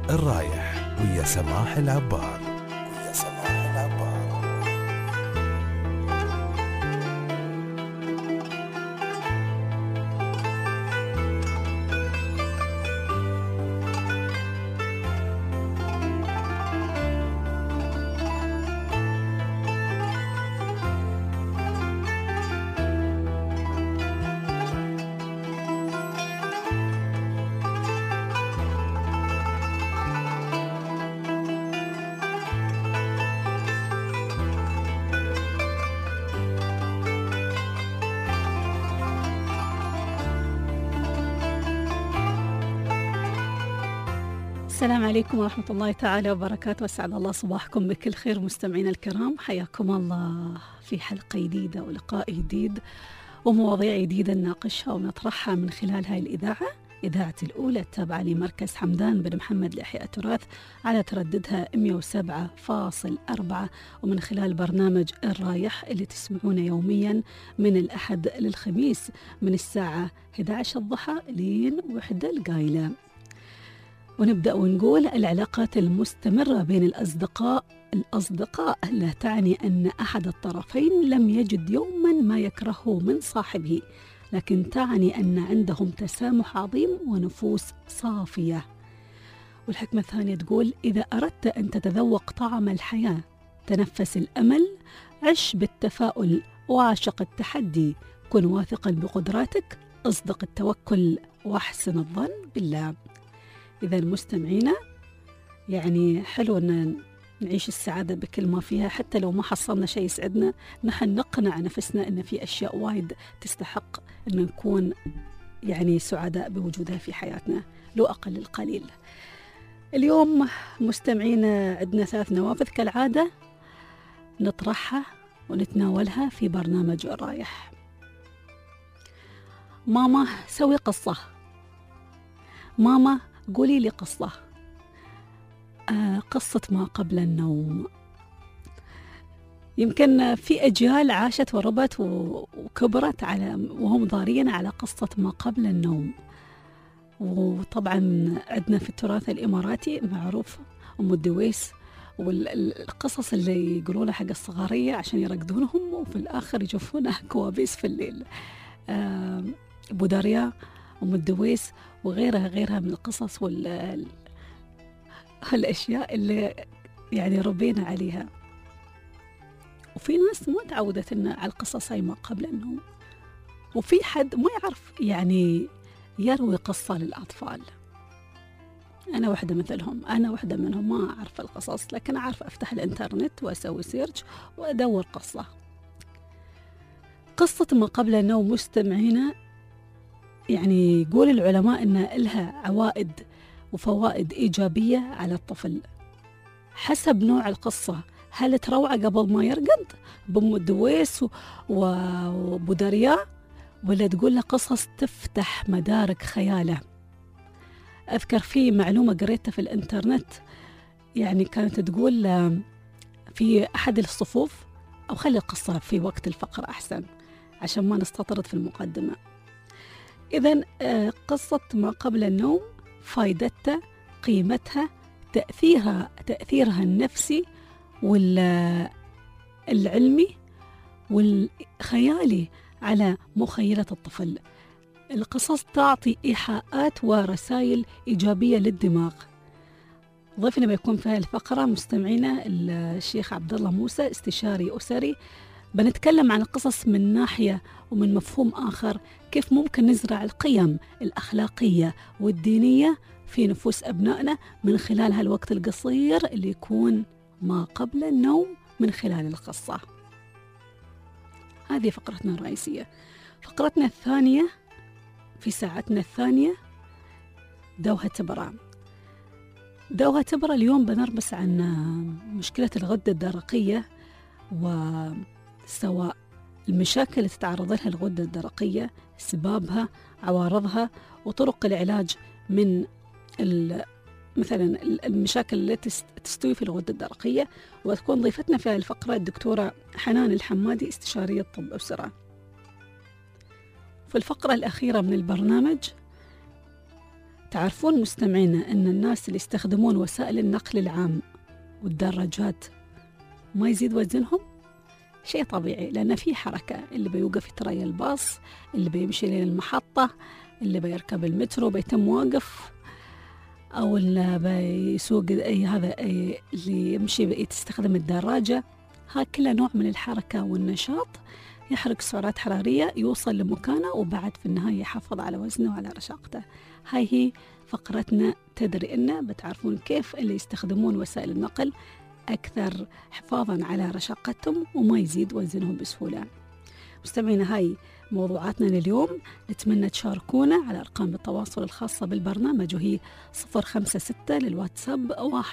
الرايح ويا سماح العبار. السلام عليكم ورحمة الله تعالى وبركاته. أسعد الله صباحكم بكل خير مستمعينا الكرام، حياكم الله في حلقة جديدة ولقاء جديد ومواضيع جديدة نناقشها ونطرحها من خلال هاي الإذاعة، إذاعة الأولى التابعة لمركز حمدان بن محمد لإحياء التراث على ترددها 107.4، ومن خلال برنامج الرايح اللي تسمعونه يوميا من الأحد للخميس من الساعة 11 الضحى لين 1 القايلة. ونبدأ ونقول العلاقات المستمرة بين الأصدقاء لا تعني أن أحد الطرفين لم يجد يوما ما يكرهه من صاحبه، لكن تعني أن عندهم تسامح عظيم ونفوس صافية. والحكمة الثانية تقول: إذا أردت أن تتذوق طعم الحياة تنفس الأمل، عش بالتفاؤل وعاشق التحدي، كن واثقا بقدراتك، أصدق التوكل واحسن الظن بالله. إذا مستمعينا، يعني حلو أن نعيش السعادة بكل ما فيها، حتى لو ما حصلنا شيء يسعدنا نحن نقنع نفسنا أن في أشياء وايد تستحق أن نكون يعني سعداء بوجودها في حياتنا لو أقل القليل. اليوم مستمعينا عندنا 3 نوافذ كالعادة نطرحها ونتناولها في برنامج الرايح. ماما سوي قصة، ماما قولي لي قصة. قصة ما قبل النوم. يمكن في أجيال عاشت وربت وكبرت وهم ضارين على قصة ما قبل النوم. وطبعا عندنا في التراث الإماراتي معروف أم الدويس والقصص اللي يقولونها حق الصغارية عشان يرقدونهم وفي الآخر يشوفونها كوابيس في الليل. أبو داريا، أم الدويس، وغيرها من القصص والأشياء اللي يعني ربينا عليها. وفي ناس ما تعودت على القصص هاي ما قبل النوم، وفي حد ما يعرف يعني يروي قصة للأطفال. أنا واحدة مثلهم، أنا واحدة منهم، ما أعرف القصص لكن أعرف أفتح الإنترنت وأسوي سيرش وأدور قصة. قصة ما قبل النوم مستمعينا، يعني يقول العلماء أن لها عوائد وفوائد إيجابية على الطفل حسب نوع القصة. هل تروعة قبل ما يرقد بأم الدويس وأبو داريا، ولا تقول له قصص تفتح مدارك خياله؟ أذكر في معلومة قريتها في الإنترنت، يعني كانت تقول في أحد الصفوف، أو خلي القصة في وقت الفقر أحسن عشان ما نستطرد في المقدمة. إذن قصة ما قبل النوم فائدتها، قيمتها، تأثيرها النفسي والعلمي والخيالي على مخيلة الطفل. القصص تعطي إيحاءات ورسائل إيجابية للدماغ. ضيفنا بيكون في هذه الفقرة مستمعينا الشيخ عبد الله موسى، استشاري أسري. بنتكلم عن القصص من ناحية ومن مفهوم آخر، كيف ممكن نزرع القيم الأخلاقية والدينية في نفوس أبنائنا من خلال هالوقت القصير اللي يكون ما قبل النوم من خلال القصة. هذه فقرتنا الرئيسية. فقرتنا الثانية في ساعتنا الثانية دوها تبرع. دوها تبرع اليوم بنربس عن مشكلة الغدة الدرقية، وسواء المشاكل اللي تتعرض لها الغدة الدرقية، أسبابها، عوارضها، وطرق العلاج من مثلا المشاكل التي تستوي في الغدة الدرقية. وتكون ضيفتنا في هذه الفقرة الدكتورة حنان الحمادي، استشارية طب أسرة. في الفقرة الأخيرة من البرنامج تعرفون مستمعينا أن الناس اللي يستخدمون وسائل النقل العام والدراجات ما يزيد وزنهم؟ شيء طبيعي، لأن في حركة، اللي بيوقف يتري الباص، اللي بيمشي لين المحطة، اللي بيركب المترو بيتم واقف، أو اللي بيسوق هذا اللي يمشي تستخدم الدراجة. ها كله نوع من الحركة والنشاط يحرق سعرات حرارية، يوصل لمكانه وبعد في النهاية يحافظ على وزنه وعلى رشاقته. هاي هي فقرتنا تدري إن، بتعرفون كيف اللي يستخدمون وسائل النقل أكثر حفاظاً على رشاقتهم وما يزيد وزنهم بسهولة. مستمعينا، هاي موضوعاتنا لليوم. نتمنى تشاركونا على أرقام التواصل الخاصة بالبرنامج، وهي 056 للواتساب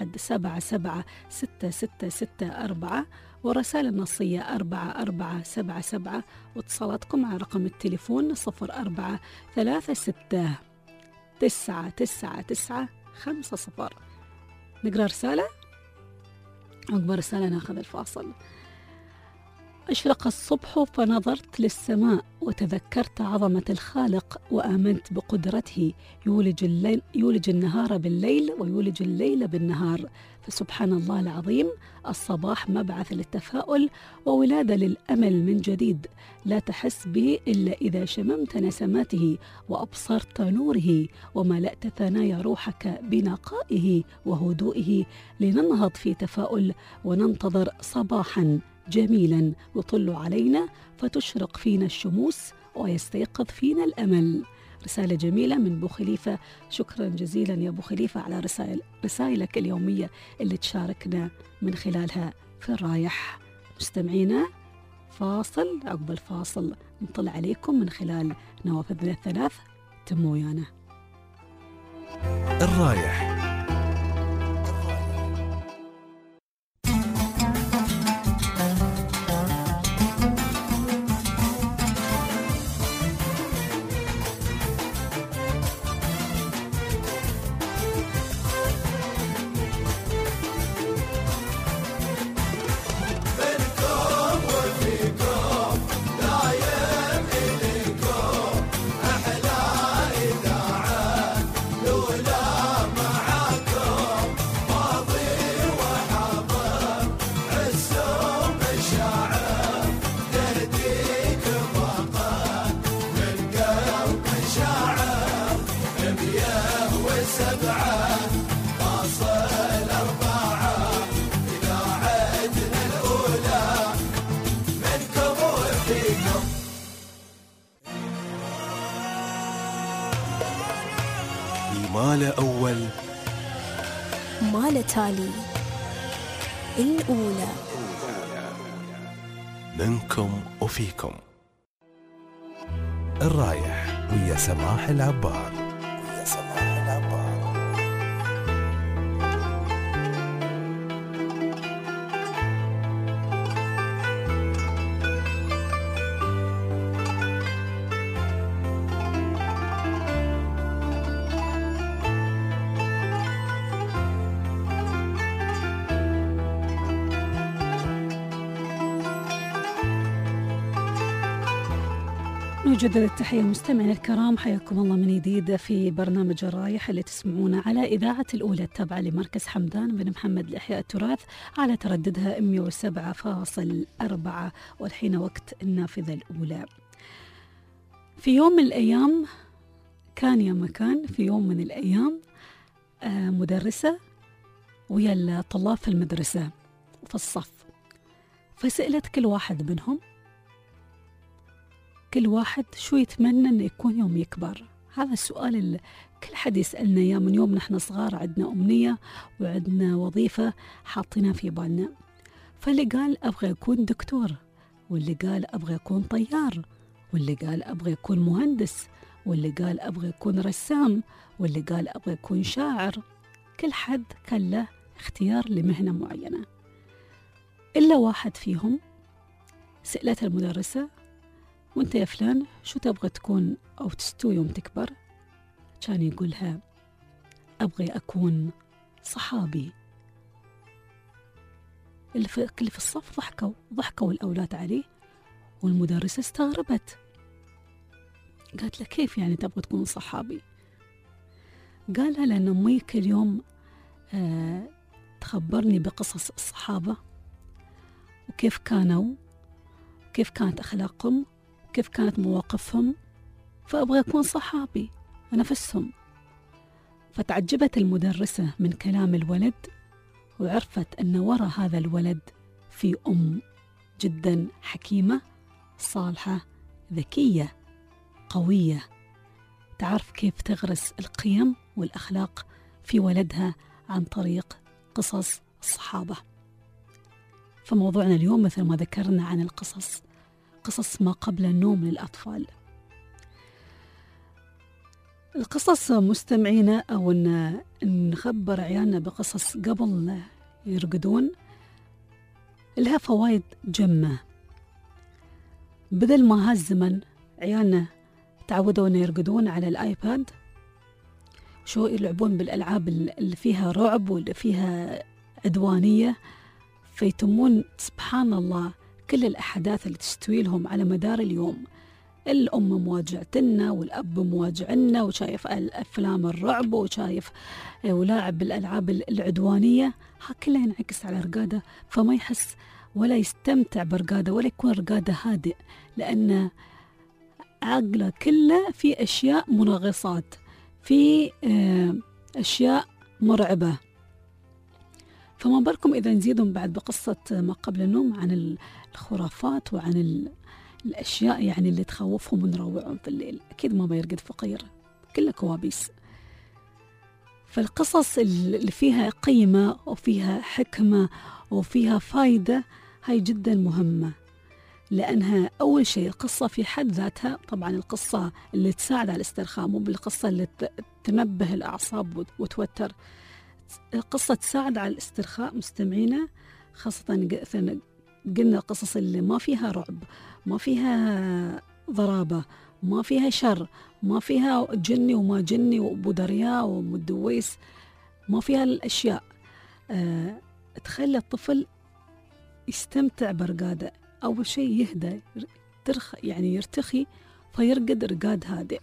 1776664، ورسائل النصية 4477، واتصالاتكم على رقم التليفون 0436999950. نقرأ رسالة، عقب رسالة ناخذ الفاصل. أشرق الصبح فنظرت للسماء وتذكرت عظمة الخالق وآمنت بقدرته، يولج النهار بالليل ويولج الليل بالنهار، فسبحان الله العظيم. الصباح مبعث للتفاؤل وولادة للأمل من جديد، لا تحس به إلا إذا شممت نسماته وأبصرت نوره، وملأت ثنايا روحك بنقائه وهدوئه، لننهض في تفاؤل وننتظر صباحا جميلا يطل علينا فتشرق فينا الشموس ويستيقظ فينا الأمل. رسالة جميلة من بو خليفة. شكرا جزيلا يا بو خليفة على رسائلك اليومية اللي تشاركنا من خلالها في الرايح. مستمعينا، فاصل، عقب الفاصل نطلع عليكم من خلال نوافذنا الثلاث. تموا ويانا. الرايح. مال أول مال تالي، الأولى منكم وفيكم. الرايح ويا سماح العبار. نجدد التحية مستمعينا الكرام، حياكم الله من جديد في برنامج الرايح اللي تسمعونه على إذاعة الأولى التابعة لمركز حمدان بن محمد لإحياء التراث على ترددها 107.4. والحين وقت النافذة الأولى. في يوم من الأيام في يوم من الأيام مدرسة ويا الطلاب في المدرسة في الصف، فسألت كل واحد منهم كل واحد شو يتمنى أن يكون يوم يكبر. هذا السؤال اللي كل حد يسألنا إياه من يوم نحن صغار، عندنا أمنية وعندنا وظيفة حاطينها في بالنا. فاللي قال أبغى أكون دكتور، واللي قال أبغى أكون طيار، واللي قال أبغى أكون مهندس، واللي قال أبغى أكون رسام، واللي قال أبغى أكون شاعر. كل حد كان له اختيار لمهنة معينة، إلا واحد فيهم سألت المدرسة: وانت يا فلان شو تبغى تكون أو تستوي يوم تكبر؟ كان يقولها: أبغى أكون صحابي. اللي في الصف ضحكوا الأولاد عليه، والمدرسة استغربت، قالت له: كيف يعني تبغى تكون صحابي؟ قالها لأن أمي كل يوم تخبرني بقصص الصحابة وكيف كانوا، كيف كانت أخلاقهم، كيف كانت مواقفهم، فأبغى أكون صحابي ونفسهم. فتعجبت المدرسة من كلام الولد، وعرفت أن وراء هذا الولد في أم جدا حكيمة صالحة ذكية قوية، تعرف كيف تغرس القيم والأخلاق في ولدها عن طريق قصص الصحابة. فموضوعنا اليوم مثل ما ذكرنا عن القصص، قصص ما قبل النوم للأطفال. القصص مستمعينا، أو أن نخبر عيالنا بقصص قبل يرقدون، لها فوائد جمة. بدل ما هالزمن عيالنا تعودوا أن يرقدون على الآيباد، شو يلعبون بالألعاب اللي فيها رعب واللي فيها عدوانية، فيتمون سبحان الله كل الأحداث اللي تستوي لهم على مدار اليوم. الأم مواجعتنا والأب مواجعنا، وشايف أفلام الرعب وشايف ولاعب بالألعاب العدوانية، ها كله ينعكس على رقاده، فما يحس ولا يستمتع برقاده ولا يكون رقاده هادئ، لأن عقله كله في أشياء منغصات، في أشياء مرعبة. فما بالكم إذا نزيدهم بعد بقصة ما قبل النوم عن الخرافات وعن الأشياء يعني اللي تخوفهم ونروعهم في الليل، أكيد ما بيرقد فقير، كله كوابيس. فالقصص اللي فيها قيمة وفيها حكمة وفيها فايدة هاي جدا مهمة، لأنها أول شيء القصة في حد ذاتها، طبعا القصة اللي تساعد على الاسترخاء، مو بالقصة اللي تنبه الأعصاب وتوتر. القصة تساعد على الاسترخاء مستمعينا، خاصة قلنا القصص اللي ما فيها رعب، ما فيها ضرابة، ما فيها شر، ما فيها جني وما جني وأبو دريا ومدويس، ما فيها الأشياء تخلي الطفل يستمتع برقاده. أول شيء يهدى، يعني يرتخي فيرقد رقاد هادئ.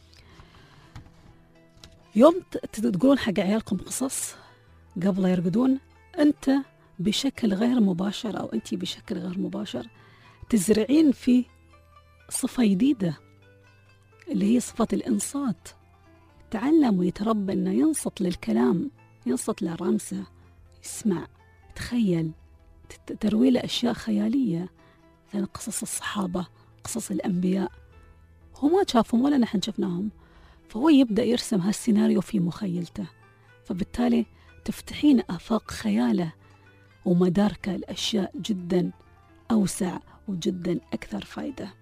يوم تقولون حق عيالكم قصص قبل يرقدون، أنت بشكل غير مباشر أو أنتي بشكل غير مباشر تزرعين في صفة جديدة اللي هي صفة الإنصات. تعلم ويتربى أنه ينصت للكلام، ينصت لرمسه، يسمع، تخيل، تروي له أشياء خيالية، مثل قصص الصحابة، قصص الأنبياء، هو ما شافهم ولا نحن شفناهم، فهو يبدأ يرسم هالسيناريو في مخيلته، فبالتالي تفتحين آفاق خياله ومداركه الأشياء جدا أوسع وجدا أكثر فائدة.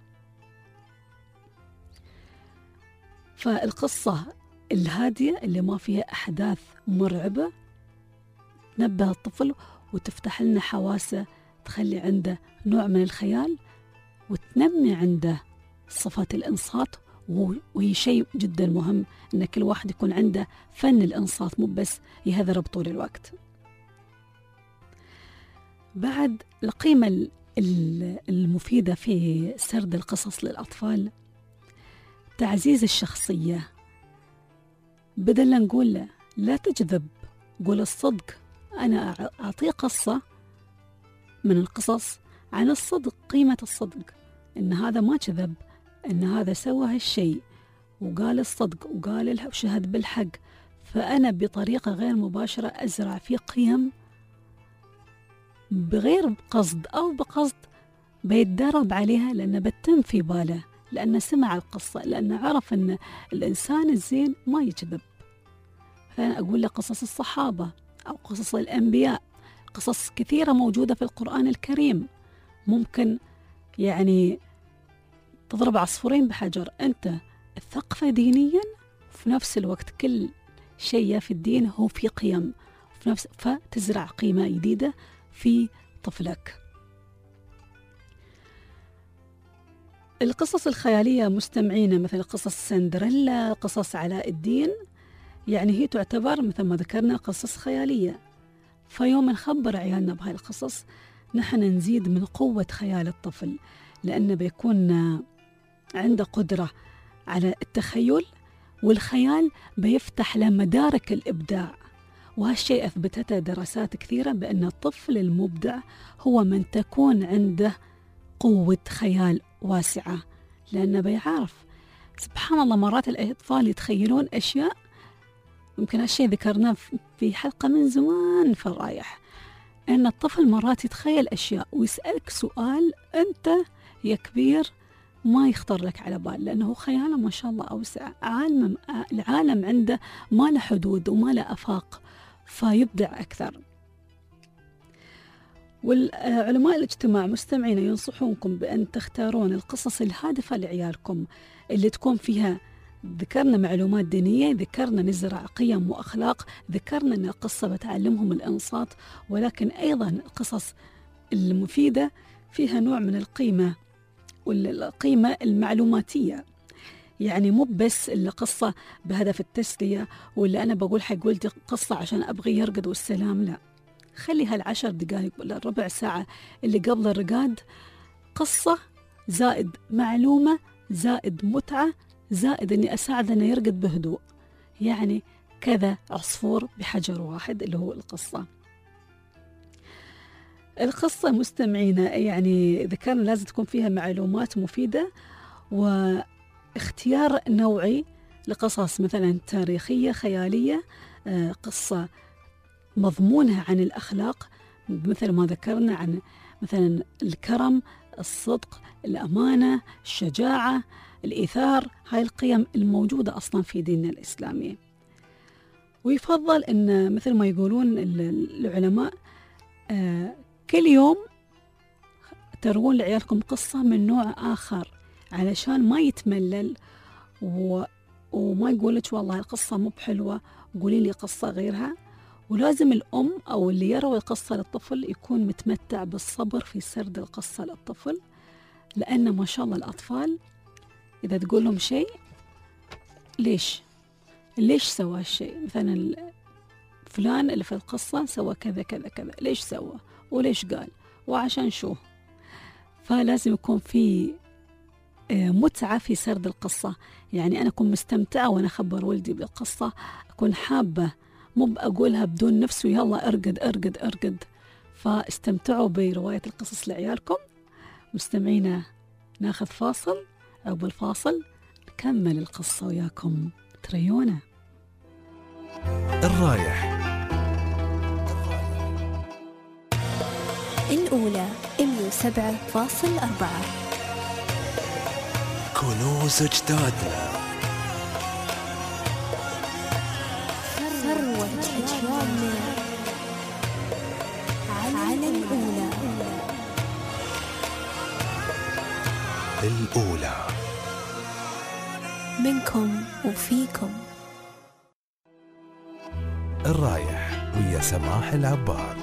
فالقصة الهادية اللي ما فيها أحداث مرعبة تنبه الطفل وتفتح لنا حواسه، تخلي عنده نوع من الخيال وتنمي عنده صفات الإنصات، وهي شيء جدا مهم أن كل واحد يكون عنده فن الإنصات، مو بس يهذرب طول الوقت. بعد القيمة المفيدة في سرد القصص للأطفال، تعزيز الشخصية. بدل نقول له لا تكذب، قول الصدق. أنا أعطيه قصة من القصص عن الصدق، قيمة الصدق، إن هذا ما كذب، إن هذا سوى هالشيء وقال الصدق وقال وشهد بالحق. فأنا بطريقة غير مباشرة أزرع فيه قيم بغير قصد أو بقصد، بيتدرب عليها لأنه بتم في باله، لأنه سمع القصة، لأنه عرف أن الإنسان الزين ما يكذب. فأنا أقول له قصص الصحابة أو قصص الأنبياء، قصص كثيرة موجودة في القرآن الكريم، ممكن يعني تضرب عصفورين بحجر، أنت الثقافة دينيا وفي نفس الوقت كل شيء في الدين هو في قيم، فتزرع قيمة جديدة في طفلك. القصص الخيالية مستمعينا مثل قصص سندريلا، قصص علاء الدين، يعني هي تعتبر مثل ما ذكرنا قصص خيالية. فيوم نخبر عيالنا بهاي القصص نحن نزيد من قوة خيال الطفل، لأنه بيكون عنده قدرة على التخيل والخيال بيفتح له مدارك الإبداع. وهالشيء أثبتته دراسات كثيرة بأن الطفل المبدع هو من تكون عنده قوة خيال واسعة، لأنه بيعرف سبحان الله مرات الأطفال يتخيلون أشياء يمكن هالشيء ذكرناه في حلقة من زمان في الرايح، أن الطفل مرات يتخيل أشياء ويسألك سؤال أنت يا كبير ما يخطر لك على بال، لأنه خياله ما شاء الله أوسع، العالم عنده ما له حدود وما له أفاق، فيبدع أكثر. والعلماء الاجتماع مستمعين ينصحونكم بأن تختارون القصص الهادفة لعيالكم اللي تكون فيها ذكرنا معلومات دينية، ذكرنا نزرع قيم وأخلاق، ذكرنا أن القصة بتعلمهم الإنصات، ولكن أيضا القصص المفيدة فيها نوع من القيمة والقيمة المعلوماتية، يعني مو بس القصة بهدف التسلية ولا أنا بقول حق ولدي قصة عشان أبغي يرقد والسلام، لا، خلي هال10 دقائق ولا ربع ساعة اللي قبل الرقاد قصة زائد معلومة زائد متعة زائد أني أساعد أنه يرقد بهدوء، يعني كذا عصفور بحجر واحد اللي هو القصة. القصة مستمعينا يعني ذكرنا لازم تكون فيها معلومات مفيدة، واختيار نوعي لقصص مثلا تاريخية خيالية، قصة مضمونها عن الأخلاق مثل ما ذكرنا عن مثلا الكرم، الصدق، الأمانة، الشجاعة، الإيثار، هاي القيم الموجودة أصلا في ديننا الإسلامي. ويفضل أن مثل ما يقولون العلماء كل يوم تروون لعيالكم قصة من نوع آخر علشان ما يتملل وما يقولك والله القصة مو بحلوة قولي لي قصة غيرها. ولازم الأم أو اللي يروي القصة للطفل يكون متمتع بالصبر في سرد القصة للطفل، لأن ما شاء الله الأطفال إذا تقول لهم شيء ليش سوى الشيء، مثلا فلان اللي في القصة سوى كذا كذا كذا، ليش سوى وليش قال وعشان شو، فلازم يكون في متعة في سرد القصة. يعني أنا أكون مستمتعة وأنا أخبر ولدي بالقصة، أكون حابة مو بأقولها بدون نفس ويلا أرقد أرقد أرقد. فاستمتعوا برواية القصص لعيالكم. مستمعينا ناخذ فاصل، عقب الفاصل نكمل القصة وياكم، تريونا. الرايح الأولى 107.4 كنوز أجدادنا، ثروة أجيالنا على الأولى. الأولى منكم وفيكم. الرايح ويا سماح العبار.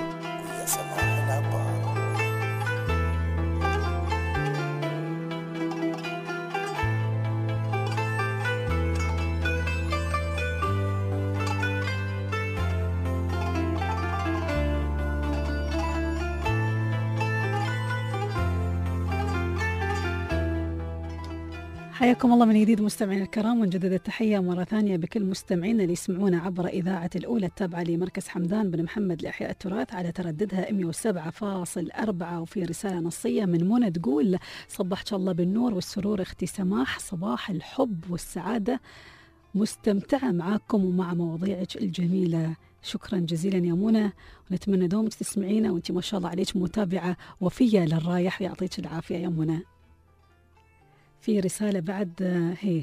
حياكم الله من جديد مستمعينا الكرام، ونجدد التحية مرة ثانية بكل مستمعينا اللي يسمعونا عبر إذاعة الأولى التابعة لمركز حمدان بن محمد لإحياء التراث على ترددها 107.4. وفي رسالة نصية من منى تقول: صبحت الله بالنور والسرور اختي سماح، صباح الحب والسعادة، مستمتعة معاكم ومع مواضيعك الجميلة. شكرا جزيلا يا منى، ونتمنى دومك تسمعينا وانت ما شاء الله عليك متابعة وفية للرايح، ويعطيك العافية يا منى. في رسالة بعد هي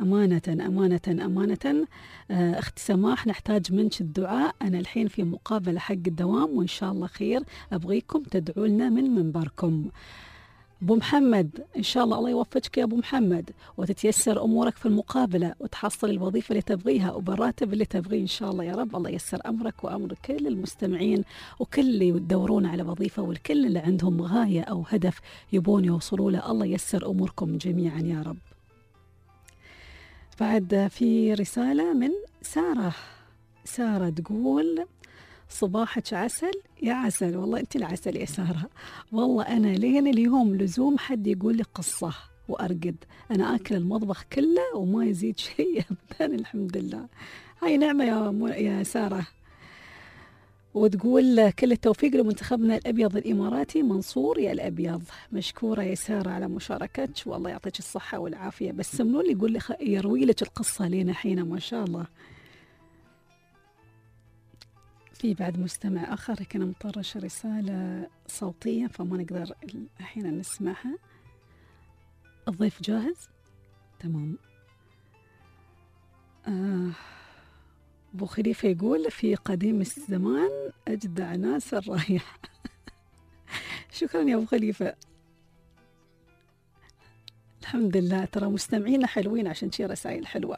أمانة أخت سماح، نحتاج منك الدعاء، أنا الحين في مقابلة حق الدوام وإن شاء الله خير، أبغيكم تدعوا لنا من منبركم. أبو محمد إن شاء الله يوفقك يا أبو محمد، وتتيسر أمورك في المقابلة وتحصل الوظيفة اللي تبغيها وبالراتب اللي تبغيه إن شاء الله يا رب. الله ييسر أمرك وأمر كل المستمعين وكل اللي يدورون على وظيفة والكل اللي عندهم غاية أو هدف يبون يوصلوا له، الله ييسر أموركم جميعا يا رب. بعد في رسالة من سارة تقول: صباحك عسل يا عسل، والله أنت العسل يا سارة، والله أنا لين اليوم لزوم حد يقول لي قصة وأرقد. أنا أكل المطبخ كله وما يزيد شيء أبدا الحمد لله. هاي نعمة يا سارة. وتقول كل التوفيق لمنتخبنا الأبيض الإماراتي منصور يا الأبيض. مشكورة يا سارة على مشاركتك والله يعطيك الصحة والعافية. بس منو اللي يقول لي يروي لك القصة لينا حين ما شاء الله. في بعد مستمع آخر كان مطرش رسالة صوتية فما نقدر الحين نسمعها. الضيف جاهز؟ تمام. أبو خليفة يقول في قديم الزمان أجدع ناس الرايح. شكرا يا أبو خليفة. الحمد لله ترى مستمعينا حلوين عشان شي رسائل حلوة.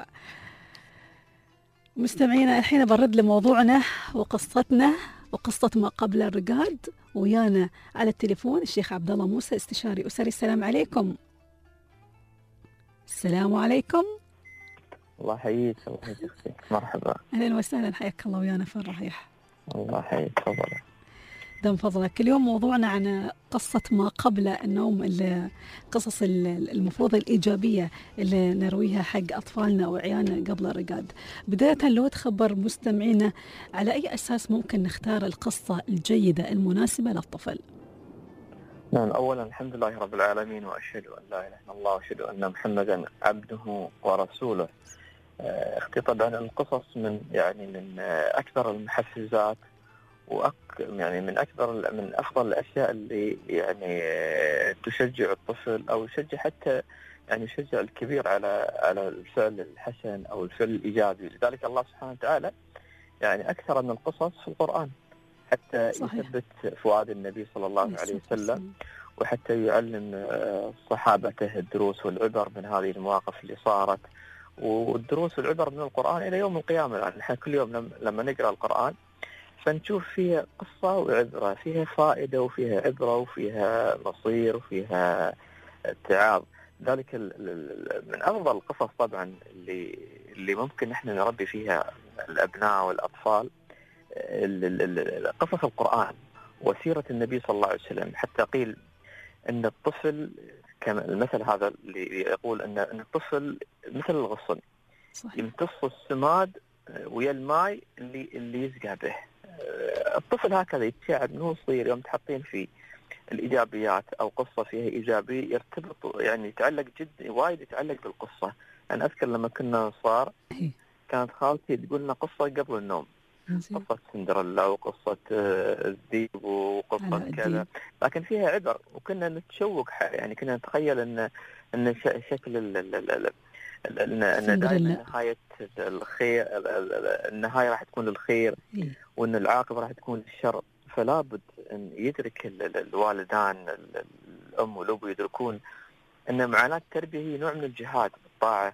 مستمعينا الحين برد لموضوعنا وقصتنا وقصة ما قبل الرقاد. ويانا على التليفون الشيخ عبد الله موسى استشاري أسري. السلام عليكم. السلام عليكم. الله يحييك. الله يحييك. مرحبا. أهلا وسهلا. حياك الله ويانا في الرحيح. الله يحييك. تفضل. دم فضلك. اليوم موضوعنا عن قصة ما قبل النوم، قصص المفروض الإيجابية اللي نرويها حق أطفالنا وعيالنا قبل الرقاد. بداية لو تخبر مستمعينا على أي أساس ممكن نختار القصة الجيدة المناسبة للطفل؟ نعم، أولا الحمد لله رب العالمين، وأشهد أن لا إله إلا الله وأشهد أن محمدا عبده ورسوله. طبعا القصص من أكثر المحفزات يعني من أفضل الأشياء اللي يعني تشجع الطفل أو يشجع حتى يعني يشجع الكبير على الفعل الحسن أو الفعل الإيجابي. لذلك الله سبحانه وتعالى يعني أكثر من القصص في القرآن حتى صحيح. يثبت فؤاد النبي صلى الله عليه وسلم، وحتى يعلم صحابته الدروس والعبر من هذه المواقف اللي صارت، والدروس والعبر من القرآن إلى يوم القيامة. يعني نحن كل يوم لما نقرأ القرآن فنشوف فيها قصة وعبرة، فيها فائدة وفيها عبرة وفيها مصير وفيها اتعاظ. ذلك من أفضل القصص طبعا اللي ممكن نحن نربي فيها الأبناء والأطفال قصص القرآن وسيرة النبي صلى الله عليه وسلم. حتى قيل أن الطفل كما المثل هذا اللي يقول أن الطفل مثل الغصن يمتص السماد ويا الماء اللي يسقى به. الطفل هكذا يتشعب من هو صغير، يوم تحطين فيه الإيجابيات أو قصة فيها إيجابية يرتبط يعني يتعلق وايد يتعلق بالقصة. أنا أذكر لما كنا صغار كانت خالتي تقول لنا قصة قبل النوم، قصة سندريلا وقصة الذيب وقصة كذا، لكن فيها عبر، وكنا نتشوق يعني كنا نتخيل أن شكل أن دائما نهاية الخير، النهاية راح تكون للخير وأن العاقبة راح تكون للشر. فلا بد أن يدرك الوالدان الأم والأب يدركون أن معاناة التربية هي نوع من الجهاد بالطاعة.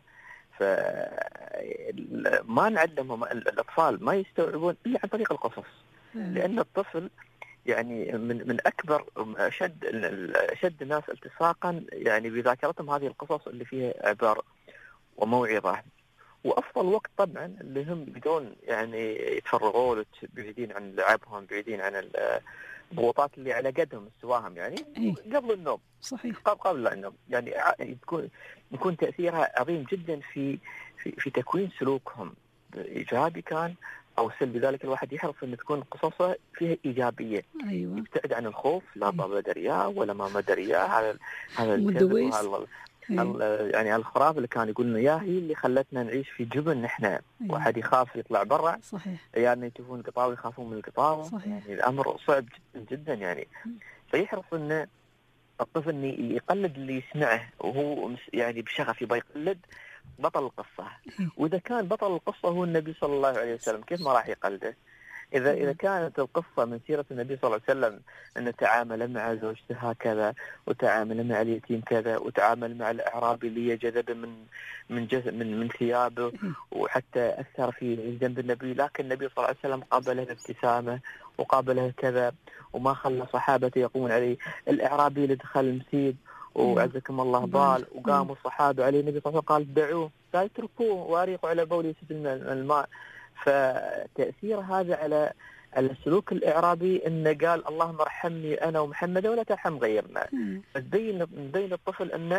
فما نعلمهم الأطفال ما يستوعبون إلا عن طريق القصص، لأن الطفل يعني من أكبر أشد الناس التصاقا يعني بذاكرتهم هذه القصص اللي فيها عبر وموعظة. وأفضل وقت طبعا اللي هم بدون يعني يتفرغون بعيدين عن لعبهم، بعيدين عن الضغوطات اللي على قدهم مستواهم، يعني قبل النوم. صحيح. قبل النوم يعني يكون تأثيرها عظيم جدا في تكوين سلوكهم إيجابي كان أو سلبي. ذلك الواحد يحرص أن تكون قصصه فيها إيجابية. أيوة. يبتعد عن الخوف، لا بابا درياه ولا ماما درياه، هذا الكذب يعني الخرافة اللي كان يقولنا إياها هي اللي خلتنا نعيش في جبن. نحن واحد يخاف يطلع برا، صحيح، يعني يشوفون القطاوة يخافون من القطاوة، يعني الأمر صعب جدا جدا يعني. فيحرص إن الطفل يقلد اللي يسمعه، وهو يعني بشغف يبغى يقلد بطل القصة. وإذا كان بطل القصة هو النبي صلى الله عليه وسلم كيف ما راح يقلده؟ إذا كانت القصة من سيرة النبي صلى الله عليه وسلم أنه تعامل مع زوجته هكذا، وتعامل مع اليتيم كذا، وتعامل مع الأعرابي اللي يجذب من ثيابه، وحتى أثر في جنب النبي، لكن النبي صلى الله عليه وسلم قابله بابتسامة وقابله كذا، وما خلى صحابته يقومون عليه. الأعرابي اللي دخل المسجد وعزكم الله بال، وقاموا الصحابة عليه، النبي صلى الله عليه وسلم قال دعوه، لا يتركوه واريقوا على بوله يسد الماء. فتأثير هذا على السلوك الإعرابي إنه قال اللهم ارحمني أنا ومحمد ولا ترحم غيرنا. تبين الطفل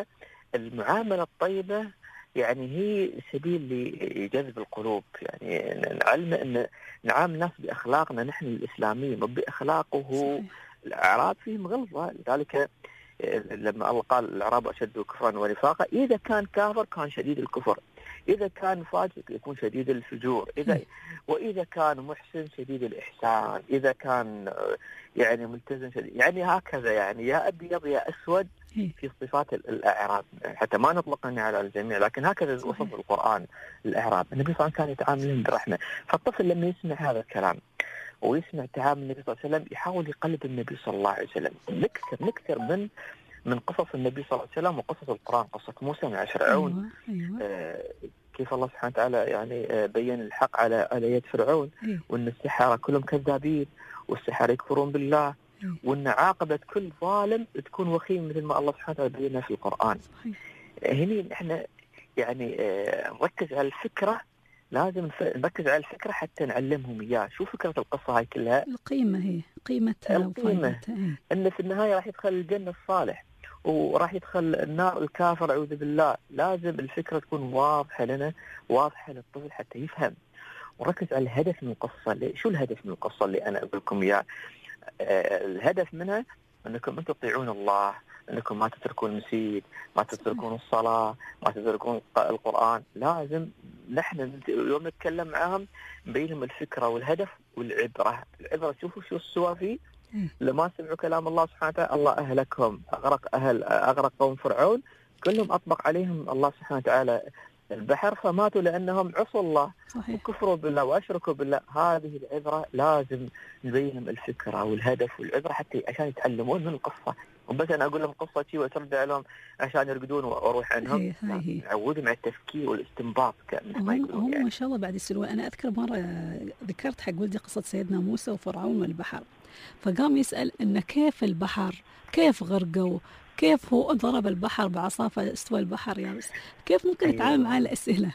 المعاملة الطيبة يعني هي سبيل لجذب القلوب. يعني نعلم أن نعامل الناس بأخلاقنا نحن الإسلامية، مو بأخلاقه. الأعراب فيهم غلظة، لذلك لما الله قال الأعراب أشد كفرا ونفاقا، إذا كان كافر كان شديد الكفر، إذا كان فاجر يكون شديد الفجور، وإذا كان محسن شديد الإحسان، إذا كان يعني ملتزم شديد، يعني هكذا. يعني يا أبيض يا أسود في صفات الأعراب، حتى ما نطلقني على الجميع، لكن هكذا وصف القرآن الأعراب. النبي صلى الله عليه وسلم كان يتعاملهم بالرحمة. فالطفل لما يسمع هذا الكلام ويسمع تعامل النبي صلى الله عليه وسلم يحاول يقلد النبي صلى الله عليه وسلم. نكثر من قصص النبي صلى الله عليه وسلم وقصص القرآن. قصة موسى مع فرعون، كيف الله سبحانه وتعالى يعني بين الحق على يد فرعون، وأن السحرة كلهم كذابين، والسحرة يكفرون بالله، وأن عاقبة كل ظالم تكون وخيم مثل ما الله سبحانه وتعالى بينها في القرآن. هنا نحن يعني نركز على الفكرة، لازم نركز على الفكرة حتى نعلمهم إياه. شو فكرة القصة هاي كلها؟ القيمة، هي قيمتها وفائدتها، أن في النهاية راح يدخل الجنة الصالح وراح يدخل النار الكافر أعوذ بالله. لازم الفكرة تكون واضحة لنا، واضحة للطفل حتى يفهم. وركز على الهدف من القصة. شو الهدف من القصة اللي أنا أقول لكم إياه؟ الهدف منها أنكم أنتم تطيعون الله، أنكم ما تتركون المسجد، ما تتركون الصلاة، ما تتركون القرآن. لازم نحن يوم نتكلم معهم نبين لهم الفكرة والهدف والعبرة. العبرة شوفوا شو السوى فيه لما سمعوا كلام الله سبحانه وتعالى. الله أهلكهم، أغرق قوم فرعون، كلهم أطبق عليهم الله سبحانه وتعالى البحر فماتوا لأنهم عصوا الله وكفروا بالله وأشركوا بالله. هذه العبرة لازم نبين الفكرة والهدف والعبرة حتى عشان يتعلمون من القصة. وبس أنا أقول لهم قصة شيء وترجع لهم عشان يرقدون وأروح عنهم. نعودهم على التفكير والاستنباط مثل ما يقولون. هم ما شاء الله بعد يسألون. أنا أذكر مرة ذكرت حق ولدي قصة سيدنا موسى وفرعون والبحر، فقام يسأل إن كيف البحر، كيف غرقوا، كيف هو ضرب البحر بعصاه فاستوى البحر يابس. كيف ممكن يتعامل مع الأسئلة؟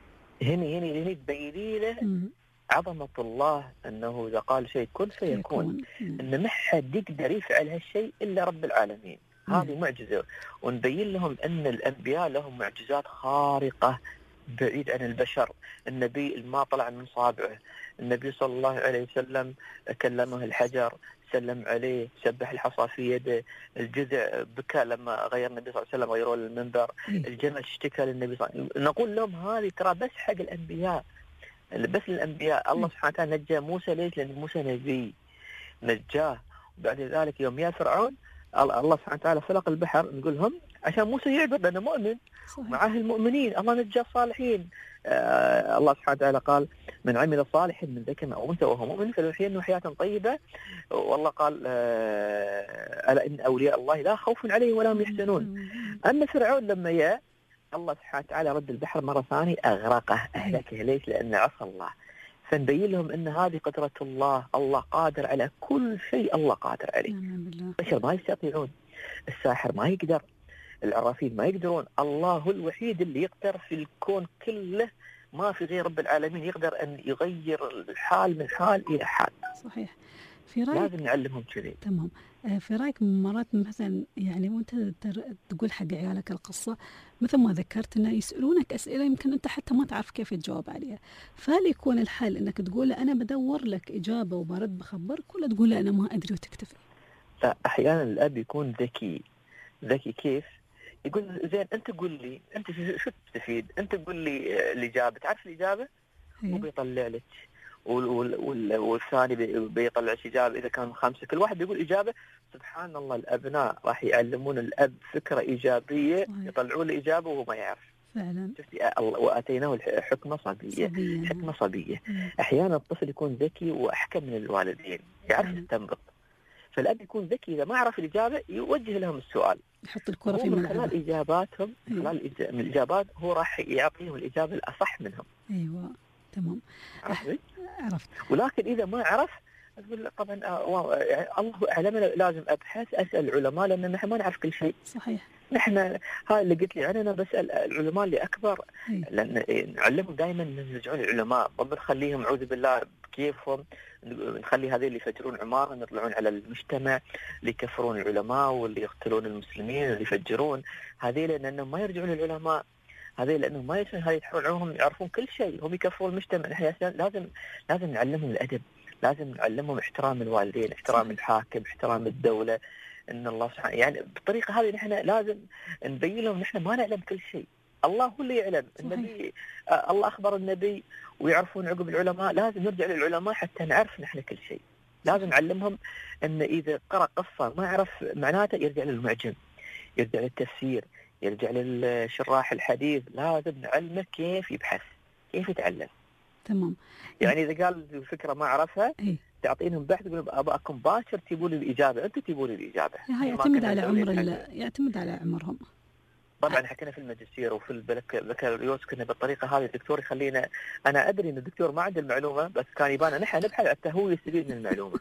هني تبيني له عظمة الله، أنه إذا قال شيء كن فيكون، أن ما حد يقدر يفعل هالشيء إلا رب العالمين. هذه معجزة. ونبين لهم أن الأنبياء لهم معجزات خارقة بعيد عن البشر. النبي ما طلع من صابعه، النبي صلى الله عليه وسلم كلمه الحجر، سلم عليه، سبح الحصى في يده، الجذع بكى لما غير النبي صلى الله عليه وسلم غيروا المنبر، الجمل اشتكى للنبي صلى الله عليه وسلم. نقول لهم هذه ترى بس حق الأنبياء، بس الأنبياء. الله سبحانه وتعالى نجى موسى ليش؟ لأن موسى نبي نجاه. وبعد ذلك يوم يا فرعون الله سبحانه وتعالى فلق البحر، نقول لهم عشان موسى يعبر لأنه مؤمن معاه المؤمنين. الله نجى الصالحين. الله سبحانه وتعالى قال من عمل صالحا من ذكر أو أنثى وهو مؤمن فلنحيينه حياة طيبة. والله قال ألا إن أولياء الله لا خوف عليهم ولا هم يحزنون. أما فرعون لما جاء الله سبحانه وتعالى رد البحر مرة ثانية أغرقه أهلكه. ليش؟ لأنه عصى الله. فنبين لهم أن هذه قدرة الله. الله قادر على كل شيء، الله قادر عليه. البشر ما يستطيعون، الساحر ما يقدر، العرافين ما يقدرون. الله هو الوحيد اللي يقدر في الكون كله، ما في غير رب العالمين يقدر أن يغير الحال من حال إلى حال. صحيح. في رأيك لازم نعلمهم كذي. تمام. في رأيك مرات مثلا يعني وانت تقول حق عيالك القصة مثل ما ذكرت انه يسألونك أسئلة يمكن انت حتى ما تعرف كيف تجاوب عليها، فهل يكون الحل انك تقول له انا بدور لك إجابة وبرد بخبرك، ولا تقول له انا ما ادري وتكتفي؟ لا، احيانا الاب يكون ذكي كيف يقول زين انت قول لي انت شو تستفيد، انت قول لي الإجابة، تعرف الإجابة هو بيطلع لك، والثاني بيطلع إجابة. إذا كان 5 كل واحد بيقول إجابة. سبحان الله، الأبناء راح يعلمون الأب فكرة إيجابية يطلعون له إجابة وهو ما يعرف فعلا. شفتي وأتيناه حكمة صبية. أحيانا الطفل يكون ذكي وأحكم من الوالدين، يعرف يستنبط. فالأب يكون ذكي، إذا ما عرف الإجابة يوجه لهم السؤال، يحط الكرة في ملعبه. من خلال إجاباتهم من الإجابات هو راح يعطيهم الإجابة الأصح منهم. أيوة تمام. عرفت. ولكن إذا ما عرف أقول طبعا يعني الله أعلم، لازم أبحث أسأل العلماء لأن نحن ما نعرف كل شيء. صحيح. نحن هاي اللي قلت لي أنا بسأل العلماء اللي أكبر، لأن نعلمهم دائما نرجعون العلماء، ما بنخليهم أعوذ بالله بكيفهم، نخلي هذول اللي يفجرون عمارة يطلعون على المجتمع، اللي يكفرون العلماء واللي يقتلون المسلمين واللي يفجرون، هذول لأنهم ما يرجعون العلماء، هذول لأنهم ما يرجعون، هذول يحرون عنهم يعرفون كل شيء، هم يكفرون المجتمع. نحن لازم نعلمهم الأدب، لازم نعلمهم احترام الوالدين، احترام الحاكم، احترام الدولة، ان الله سبحانه يعني بالطريقه هذه نحن لازم نبين لهم نحن ما نعلم كل شيء، الله هو اللي يعلم. النبي الله اخبر النبي ويعرفون عقب العلماء، لازم نرجع للعلماء حتى نعرف نحن كل شيء. لازم نعلمهم ان اذا قرأ قصه ما يعرف معناته يرجع للمعجم، يرجع للتفسير، يرجع للشراح الحديث، لازم نعلمه كيف يبحث، كيف يتعلم. تمام. يعني اذا قال الفكره ما عرفها تعطينهم بحث يقول اباكم باكر تجيبون الاجابه، انتم تجيبون الاجابه. يعتمد على يعتمد على عمرهم. طبعا حكينا في الماجستير وفي البكالوريوس كنا بالطريقه هذه، الدكتور يخلينا، انا ادري ان الدكتور ما عنده المعلومه بس كان يبانا نحن نبحث حتى هو يستفيد من المعلومه.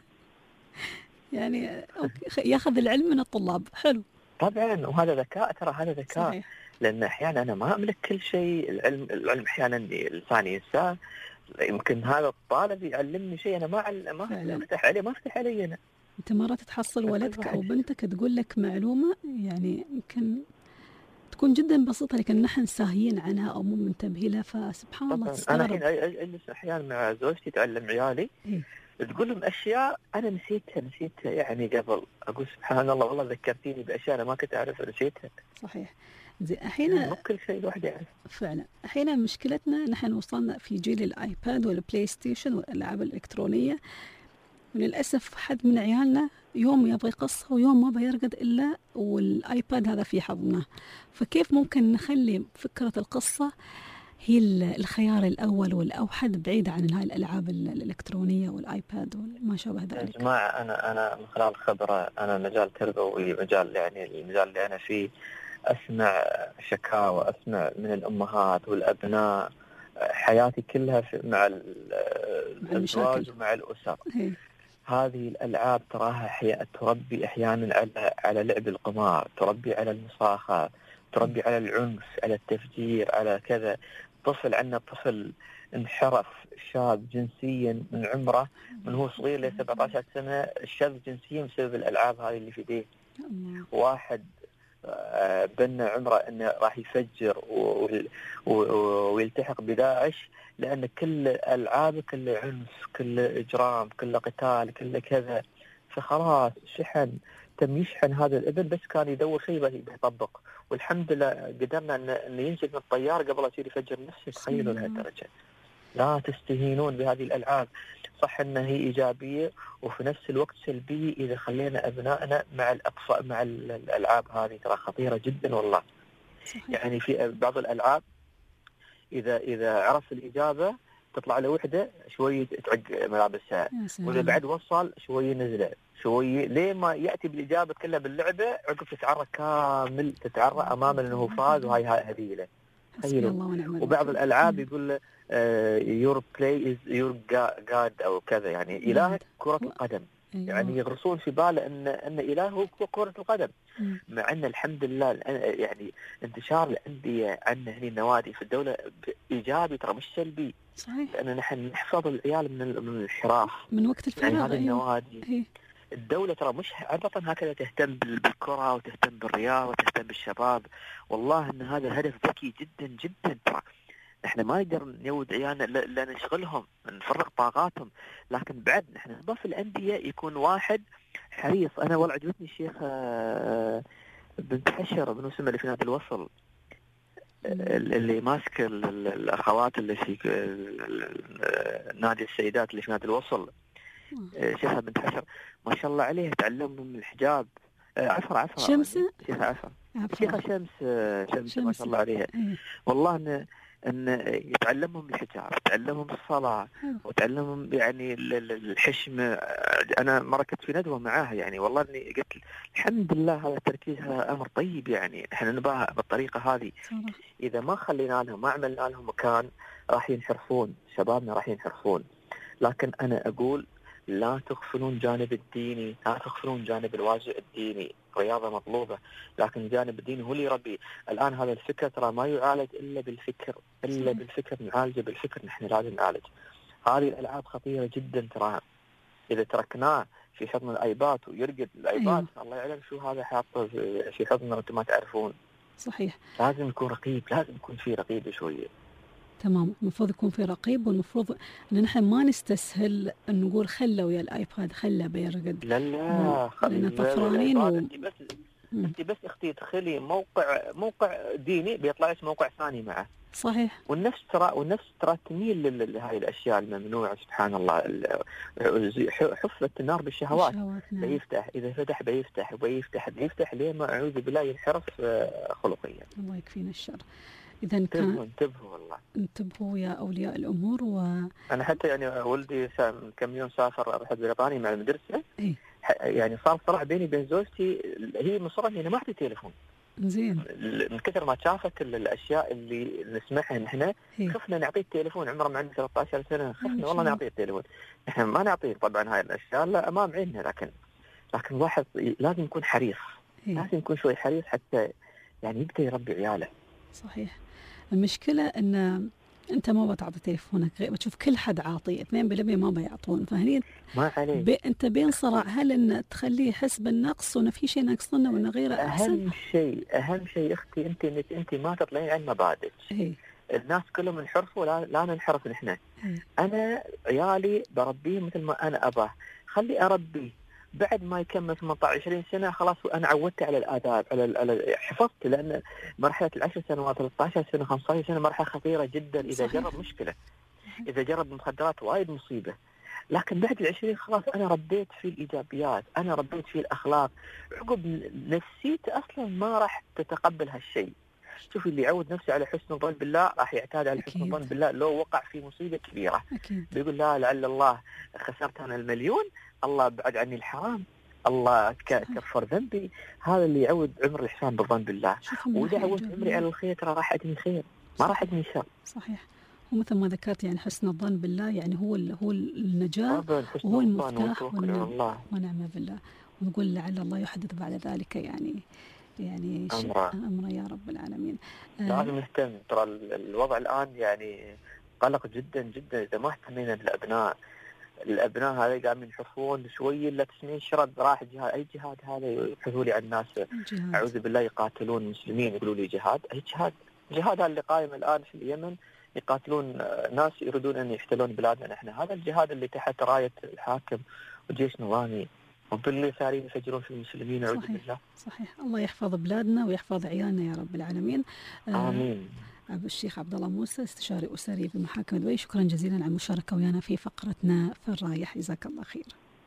يعني ياخذ العلم من الطلاب. حلو. طبعا، وهذا ذكاء، ترى هذا ذكاء. صحيح. لان احيانا انا ما املك كل شيء، العلم احيانا الانسان ينساه، يمكن هذا الطالب يعلمني شيء انا ما افتح عليه، ما افتح علي انا. انت مرات تحصل ولدك او بنتك تقول لك معلومه يعني يمكن تكون جدا بسيطه لكن نحن ساهيين عنها او مو منتبهين لها، فسبحان الله تستغرب. انا الحين اجلس احيانا مع زوجتي تعلم عيالي تقول لهم اشياء انا نسيتها يعني قبل، اقول سبحان الله والله ذكرتيني باشياء انا ما كنت اعرفها نسيتها. صحيح. زي احيانا مو كل شيء الواحد يعرف. فعلا احيانا مشكلتنا نحن وصلنا في جيل الايباد والبلاي ستيشن والالعاب الالكترونيه، وللاسف حد من عيالنا يوم يبغى قصه ويوم ما بيرقد الا والايباد هذا في حضنه. فكيف ممكن نخلي فكره القصه هي الخيار الاول والاوحد بعيد عن هاي الالعاب الالكترونيه والايباد وما شابه ذلك؟ يا جماعه انا من خلال خبره، انا مجال تربوي، مجال يعني المجال اللي انا فيه، أسمع شكاوى، أسمع من الأمهات والأبناء، حياتي كلها مع الأزواج ومع الأسر. هذه الألعاب تراها تربي أحيانا على لعب القمار، تربي على المصاخة، تربي على العنف، على التفجير، على كذا. طفل عندنا طفل انحرف شاب جنسيا من عمره من هو صغير ل 17 سنة، الشاذ جنسيا بسبب الألعاب هذه اللي في يديه. واحد بنى عمره انه راح يفجر ويلتحق بداعش لان كل العابه كله عنف، كله اجرام، كله قتال، كله كذا. فخلاص تم يشحن هذا الابن، بس كان يدور شيء بيطبق، والحمد لله قدرنا ان ينزل من الطياره قبل يصير يفجر نفسه. تخيلوا لهالدرجه. لا تستهينون بهذه الالعاب، صح انها هي ايجابيه وفي نفس الوقت سلبيه اذا خلينا ابنائنا مع الاطفال مع الالعاب هذه، ترى خطيره جدا والله. صحيح. يعني في بعض الالعاب اذا عرف الاجابه تطلع له وحده شويه تعق ملابسها، واذا بعد وصل شويه نزله شويه ليه ما ياتي بالاجابه كلها باللعبه، عقب تتعرى امام انه فاز وهاي هديه. وبعض الالعاب يقول له your play is your god او كذا، يعني الهك كرة القدم. يعني يغرسون في باله ان اله هو كرة القدم، مع ان الحمد لله يعني انتشار الانديه عندنا هنا النوادي في الدوله ايجابي ترى مش سلبي. صحيح. لان نحن نحفظ العيال من الانحراف من وقت الفراغ. يعني هذه النوادي الدولة ترى مش عادة هكذا تهتم بالكرة وتهتم بالرياضة وتهتم بالشباب. والله ان هذا هدف ذكي جدا جدا. ترى احنا ما نقدر نيود عيالنا لا نشغلهم نفرغ طاقاتهم، لكن بعد نحن نبغى في الأندية يكون واحد حريص. انا والله عجبتني الشيخ بنت حشر بن اسمه اللي في نادي الوصل، اللي ماسك الاخوات اللي في نادي السيدات اللي في نادي الوصل، شيخة بنت حشر ما شاء الله عليها، تعلمهم الحجاب. عفر شمسة شيخة شمس ما شاء الله عليها. والله ان يتعلمهم الحجاب، تعلمهم الصلاة، وتعلمهم يعني الحشمة. انا مرة كنت في ندوة معاها، يعني والله اني قلت الحمد لله هذا التركيز هذا امر طيب. يعني احنا نبغى بالطريقة هذه. اذا ما خلينا لهم ما عملنا لهم مكان راح ينحرفون، شبابنا راح ينحرفون. لكن انا اقول لا تغفلون جانب الديني، لا تغفلون جانب الواجب الديني. رياضة مطلوبة، لكن الجانب الديني هو اللي يربي. الآن هذا الفكر ترى ما يعالج إلا بالفكر، إلا بالفكر، نعالجه بالفكر. نحن لازم نعالج هذه الألعاب، خطيرة جدا ترى. إذا تركناه في حضن الآيباد ويرقد الآيباد، الله يعلم شو هذا حاطه في حضنه وأنتم ما تعرفون. صحيح. لازم يكون رقيب، لازم يكون في رقيب شوية. تمام، المفروض يكون في رقيب، والمفروض ان نحن ما نستسهل ان نقول خلوا ويا الايباد، خله بيرقد. لا لان طفرانين انت بس اختي تخلي موقع ديني بيطلع لك موقع ثاني معه. صحيح. والنفس ترى تميل لهذه الاشياء الممنوعه. سبحان الله، حفلة النار بالشهوات. بيفتح، اذا فتح بيفتح ليه ما اعوذ بالله ينحرف خلقيا. الله يكفينا الشر. إذا انتبهوا والله، انتبهوا يا أولياء الأمور. أنا حتى يعني ولدي كم يوم سافر رحت بريطانيا مع المدرسة. يعني صار صراع بيني وبين زوجتي، هي مصرة إني ما أعطي تليفون. زين. من كثر ما شافت الأشياء اللي نسمعها نحن، خفنا نعطيه التليفون. عمره معنا 13 سنة، خفنا والله نعطيه التليفون. نحن ما نعطيه طبعا هاي الأشياء لا أمام عيننا، لكن واحد لازم يكون حريص. لازم يكون شوي حريص حتى يعني يبدأ يربي عياله. صحيح. المشكلة أن أنت ما بتعطي تليفونك، بتشوف كل حد عاطي، 2% ما بيعطون. فهني ما عليه. أنت بين صراع، هل أن تخليه يحس بالنقص وأن في شيء ناقصنا وأن غيره أحسن؟ أهم شيء أختي أنت ما تطلعين عن مبادئك. الناس كلهم انحرفوا، لا ننحرف نحن. أنا عيالي بربيه مثل ما أنا أباه. خلي أربيه بعد ما يكمل 18-20 سنة خلاص أنا عودت على الآداب، على حفظت. لأن مرحلة 10 سنوات 13 سنة 15 سنة مرحلة خطيرة جدا. إذا جرب مشكلة، إذا جرب مخدرات وايد مصيبة. لكن بعد 20 خلاص أنا ربيت فيه الإيجابيات، أنا ربيت فيه الأخلاق. عقب نفسيته أصلا ما راح تتقبل هالشيء. شوفي، اللي يعود نفسه على حسن الظن بالله راح يعتاد على حسن الظن بالله لو وقع في مصيبة كبيرة. بيقول لا لعل الله خسرت أنا المليون، الله بعد عني الحرام، الله كفر ذنبي. هذا اللي يعود عمر الإحسان بالظن بالله. وإذا عودت عمري على الخير ترى راح أدني خير، ما راح أدني شر. صحيح. ومثل ما ذكرت يعني حسن الظن بالله يعني هو النجاة، وهو المفتاح ونعم بالله. ونقول لعل الله يحدث بعد ذلك يعني أمره يا رب العالمين. لازم نهتم. ترى الوضع الآن يعني قلق جدا جدا. إذا ما اهتمينا بالأبناء هذا قاعدين ينحرفون شوي، إلا تسمين شرد راح جهاد. أي جهاد هذا؟ يبحثوا لي عن الناس أعوذ بالله يقاتلون المسلمين، يقولوا لي جهاد. أي جهاد اللي قائم الآن في اليمن، يقاتلون ناس يريدون أن يحتلون بلادنا نحن. هذا الجهاد اللي تحت راية الحاكم وجيش نظامي، وباللي صارين يفجرون في المسلمين. أعوذ بالله. صحيح. الله يحفظ بلادنا ويحفظ عيالنا يا رب العالمين. آمين. أبو الشيخ عبد الله موسى، استشاري أسري في محاكم دبي، شكرا جزيلا على المشاركة ويانا في فقرتنا في الرايح. جزاك الله خير.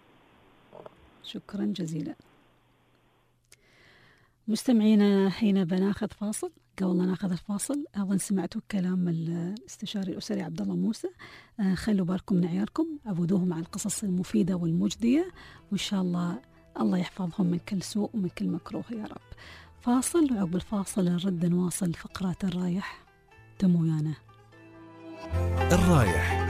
شكرا جزيلا. مستمعينا، حين بناخذ فاصل. قبل لا ناخذ الفاصل أظن سمعتوا كلام الاستشاري الأسري عبد الله موسى. خلوا بالكم من عيالكم، عودوهم على القصص المفيدة والمجدية، وإن شاء الله الله يحفظهم من كل سوء ومن كل مكروه يا رب. فاصل، وعقب الفاصل نرد نواصل فقرات الرايح. تم ويانا. الرايح.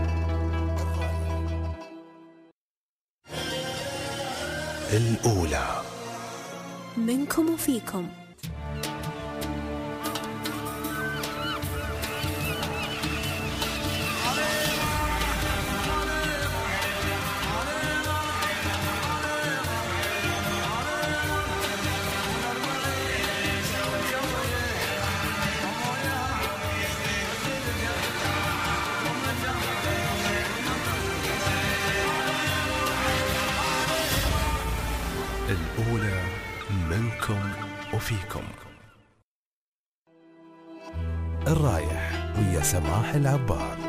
الأولى منكم وفيكم. الأولى منكم وفيكم. الرايح ويا سماح العبار.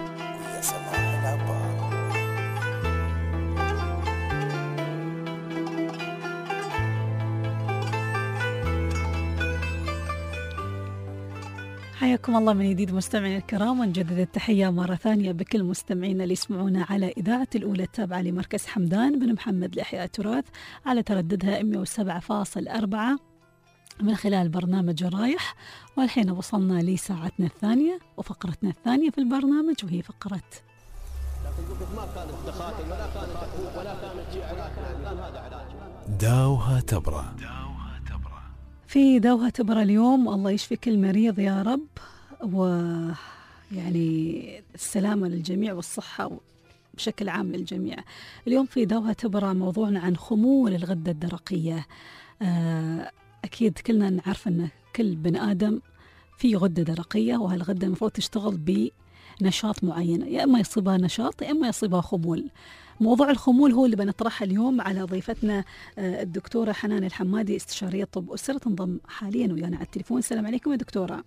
حياكم الله من جديد مستمعينا الكرام، ونجدد التحية مرة ثانية بكل مستمعينا اللي يسمعونا على إذاعة الأولى التابعة لمركز حمدان بن محمد لإحياء التراث على ترددها 107.4 من خلال برنامج الرايح. والحين وصلنا لساعتنا الثانية وفقرتنا الثانية في البرنامج، وهي فقرة داوها تبرة. في داوها تبرة اليوم، الله يشفي كل مريض يا رب، ويعني السلامة للجميع والصحة بشكل عام للجميع. اليوم في داوها تبرة موضوعنا عن خمول الغدة الدرقية. أكيد كلنا نعرف أن كل بني آدم في غدة درقية، وهالغدة المفروض تشتغل بنشاط معين، يا إما يصيبها نشاط يا إما يصيبها خمول. موضوع الخمول هو اللي بنطرحه اليوم على ضيفتنا الدكتورة حنان الحمادي، استشارية طب أسرة، تنضم حاليا ويانا على التليفون. السلام عليكم يا دكتورة.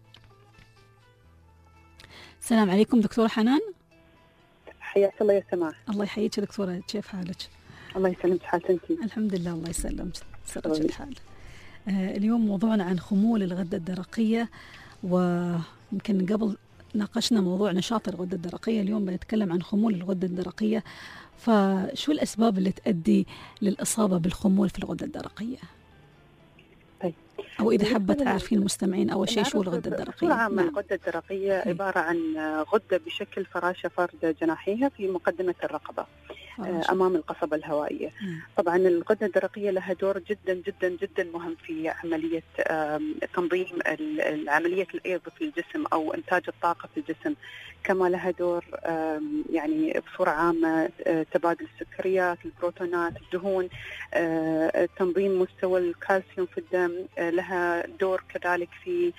السلام عليكم دكتورة حنان. حياك الله يا سماح. الله يحييك يا دكتورة، كيف حالك؟ الله يسلمك، حالك انتي؟ الحمد لله، الله يسلمك، سرك الحال. اليوم موضوعنا عن خمول الغدة الدرقية، ويمكن قبل ناقشنا موضوع نشاط الغدة الدرقية، اليوم بنتكلم عن خمول الغدة الدرقية. فشو الأسباب اللي تؤدي للإصابة بالخمول في الغدة الدرقية؟ طيب، أو إذا حابة تعرفين المستمعين أول شيء شو الغدة الدرقية؟ بصورة عامة الغدة الدرقية عبارة عن غدة بشكل فراشة فرد جناحيها في مقدمة الرقبة أمام القصبة الهوائية. طبعا الغدة الدرقية لها دور جدا جدا جدا مهم في عملية تنظيم عملية الأيض في الجسم أو إنتاج الطاقة في الجسم، كما لها دور يعني بصورة عامة تبادل السكريات، البروتونات، الدهون، تنظيم مستوى الكالسيوم في الدم، لها دور كذلك في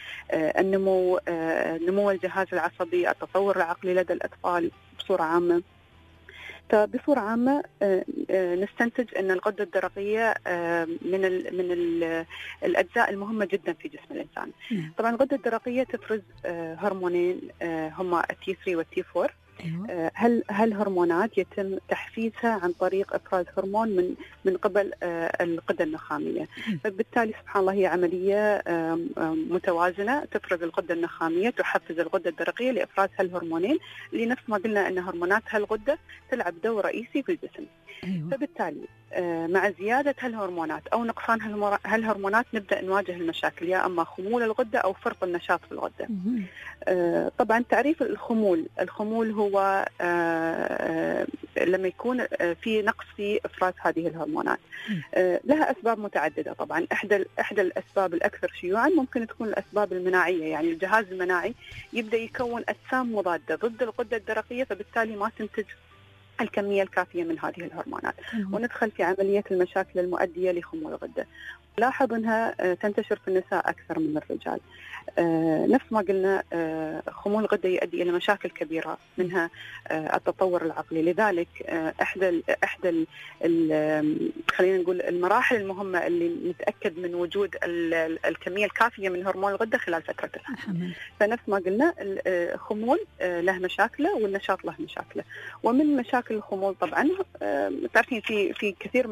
نمو الجهاز العصبي، التطور العقلي لدى الأطفال بصورة عامة. فبصورة عامة نستنتج أن الغدة الدرقية من الأجزاء المهمة جدا في جسم الإنسان. طبعا الغدة الدرقية تفرز هرمونين هما التي 3 والتي 4. هالهرمونات يتم تحفيزها عن طريق إفراز هرمون من قبل الغدة النخامية. فبالتالي سبحان الله هي عملية متوازنة، تفرز الغدة النخامية تحفز الغدة الدرقية لإفراز هالهرمونين اللي نفس ما قلنا أن هرمونات هالغدة تلعب دور رئيسي في الجسم. فبالتالي مع زيادة هالهرمونات أو نقصان هالهرمونات نبدأ نواجه المشاكل، يا أما خمول الغدة أو فرط النشاط في الغدة. طبعا تعريف الخمول هو لما يكون في نقص في إفراز هذه الهرمونات. لها أسباب متعددة. طبعا إحدى الأسباب الأكثر شيوعا ممكن تكون الأسباب المناعية، يعني الجهاز المناعي يبدأ يكون أجسام مضادة ضد الغدة الدرقية، فبالتالي ما تنتج الكمية الكافية من هذه الهرمونات، وندخل في عملية المشاكل المؤدية لخمول الغدة. لاحظ أنها تنتشر في النساء أكثر من الرجال. نفس ما قلنا خمول الغدة يؤدي إلى مشاكل كبيرة، منها التطور العقلي. لذلك إحدى خلينا نقول المراحل المهمة اللي نتأكد من وجود الكمية الكافية من هرمون الغدة خلال فترة الحمل. فنفس ما قلنا الخمول له مشاكله والنشاط له مشاكله. ومن مشاكل الخمول طبعا تعرفين في كثير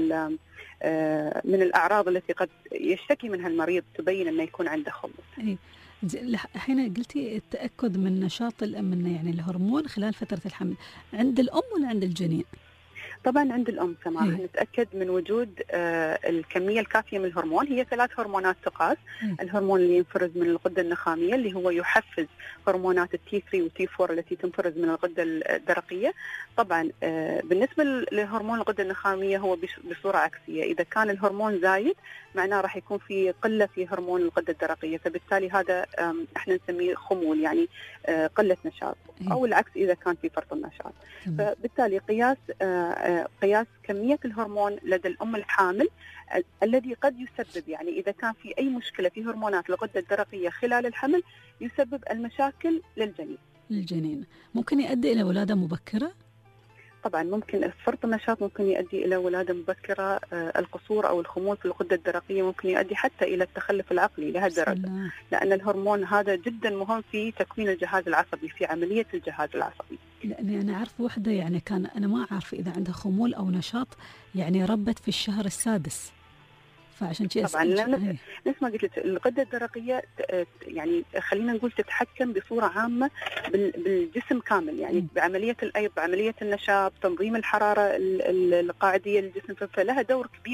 من الأعراض التي قد يشتكي منها المريض تبين أنه يكون عنده خمول. الحين قلتي التأكد من نشاط يعني الهرمون خلال فترة الحمل، عند الأم ولا عند الجنين؟ طبعا عند الأم سماح. نتأكد من وجود الكمية الكافية من الهرمون. هي 3 هرمونات تقاس. الهرمون اللي ينفرز من الغدة النخامية اللي هو يحفز هرمونات التي 3 والتي 4 التي تنفرز من الغدة الدرقية. طبعا بالنسبة لهرمون الغدة النخامية هو بصورة عكسية. إذا كان الهرمون زايد معناه راح يكون في قلة في هرمون الغدة الدرقية، فبالتالي هذا احنا نسميه خمول، يعني قلة نشاط، أو العكس إذا كان في فرط النشاط. فبالتالي قياس كمية الهرمون لدى الأم الحامل الذي قد يسبب، يعني إذا كان في أي مشكلة في هرمونات الغدة الدرقية خلال الحمل يسبب المشاكل للجنين. ممكن يؤدي إلى ولادة مبكرة؟ طبعا ممكن فرط النشاط ممكن يؤدي إلى ولادة مبكرة. القصور أو الخمول في الغدة الدرقية ممكن يؤدي حتى إلى التخلف العقلي لهالدرجة، لأن الهرمون هذا جدا مهم في تكوين الجهاز العصبي، في عملية الجهاز العصبي. لأني أنا أعرف وحدة يعني أنا ما أعرف إذا عندها خمول أو نشاط، يعني ربت في الشهر السادس، فعشان شيء طبعا نفس ما قلت الغدة الدرقية يعني خلينا نقول تتحكم بصورة عامة بالجسم كامل، يعني بعملية الأيض، بعملية النشاط، تنظيم الحرارة القاعدية للجسم، فلها دور كبير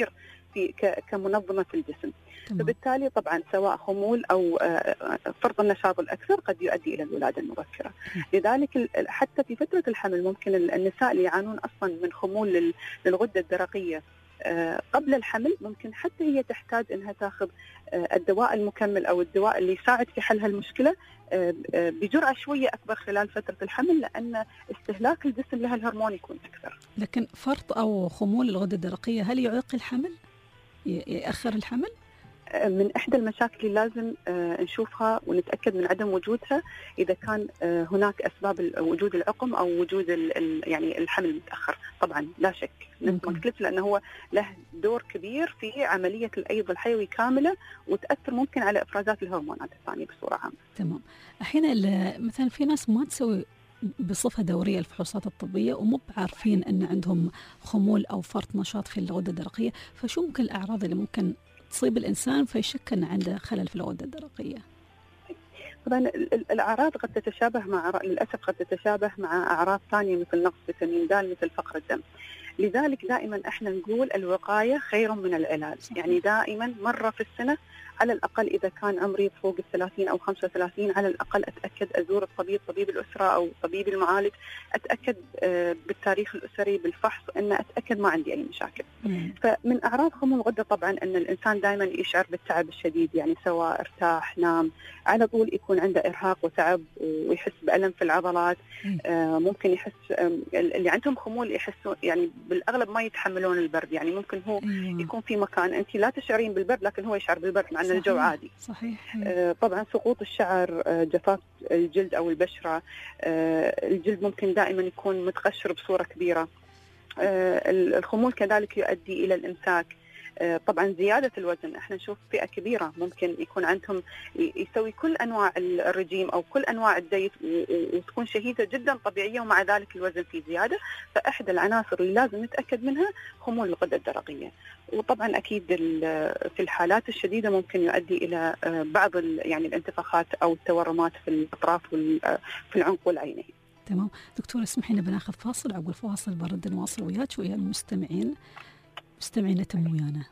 كمنظمة في الجسم. فبالتالي طبعا سواء خمول أو فرط النشاط الأكثر قد يؤدي إلى الولادة المبكرة. لذلك حتى في فترة الحمل ممكن النساء اللي يعانون أصلا من خمول للغدة الدرقية قبل الحمل ممكن حتى هي تحتاج أنها تأخذ الدواء المكمل أو الدواء اللي يساعد في حل هالمشكلة بجرعة شوية أكبر خلال فترة الحمل، لأن استهلاك الجسم لها الهرمون يكون أكثر. لكن فرط أو خمول الغدة الدرقية هل يعيق الحمل؟ يأخر الحمل؟ من إحدى المشاكل اللي لازم نشوفها ونتأكد من عدم وجودها إذا كان هناك أسباب وجود العقم أو وجود يعني الحمل المتأخر. طبعا لا شك نفس ما قلت، لأنه هو له دور كبير في عملية الأيض الحيوي كاملة وتأثر ممكن على إفرازات الهرمونات الثانية بصورة عامة. تمام. أحيانا مثلا في ناس ما تسوي بصفة دورية الفحوصات الطبية ومو بعارفين أن عندهم خمول أو فرط نشاط في الغدة الدرقية، فشو ممكن الأعراض اللي ممكن تصيب الإنسان فيشك أن عنده خلل في الغدة الدرقية؟ طبعا الأعراض قد تتشابه للأسف قد تتشابه مع أعراض ثانية مثل نقص فيتامين د مثل فقر الدم. لذلك دائما احنا نقول الوقاية خير من العلاج. يعني دائما مرة في السنة على الأقل إذا كان عمري فوق 30 أو 35 على الأقل أتأكد أزور طبيب الأسرة أو طبيب المعالج، أتأكد بالتاريخ الأسري بالفحص أن أتأكد ما عندي أي مشاكل. فمن أعراض خمول الغدة طبعا أن الإنسان دائما يشعر بالتعب الشديد، يعني سواء ارتاح نام على طول يكون عنده إرهاق وتعب ويحس بألم في العضلات. ممكن يحس اللي عندهم خمول يحسوا يعني بالأغلب ما يتحملون البرد، يعني ممكن هو يكون في مكان أنت لا تشعرين بالبرد لكن هو يشعر بالبرد مع أن الجو عادي. صحيح. طبعا سقوط الشعر، جفاف الجلد أو البشرة، الجلد ممكن دائما يكون متقشر بصورة كبيرة. الخمول كذلك يؤدي إلى الإمساك. طبعا زيادة الوزن، احنا نشوف فئة كبيرة ممكن يكون عندهم يسوي كل أنواع الرجيم أو كل أنواع الدايت وتكون شهيته جدا طبيعية ومع ذلك الوزن فيه زيادة. فإحدى العناصر اللي لازم نتأكد منها خمول الغدة الدرقية. وطبعا أكيد في الحالات الشديدة ممكن يؤدي إلى بعض يعني الانتفاخات أو التورمات في الأطراف في العنق والعينين. تمام دكتور، اسمحي لنا بناخذ فاصل، عقب الفاصل برد نواصل وياك ويا المستمعين تم ويانا.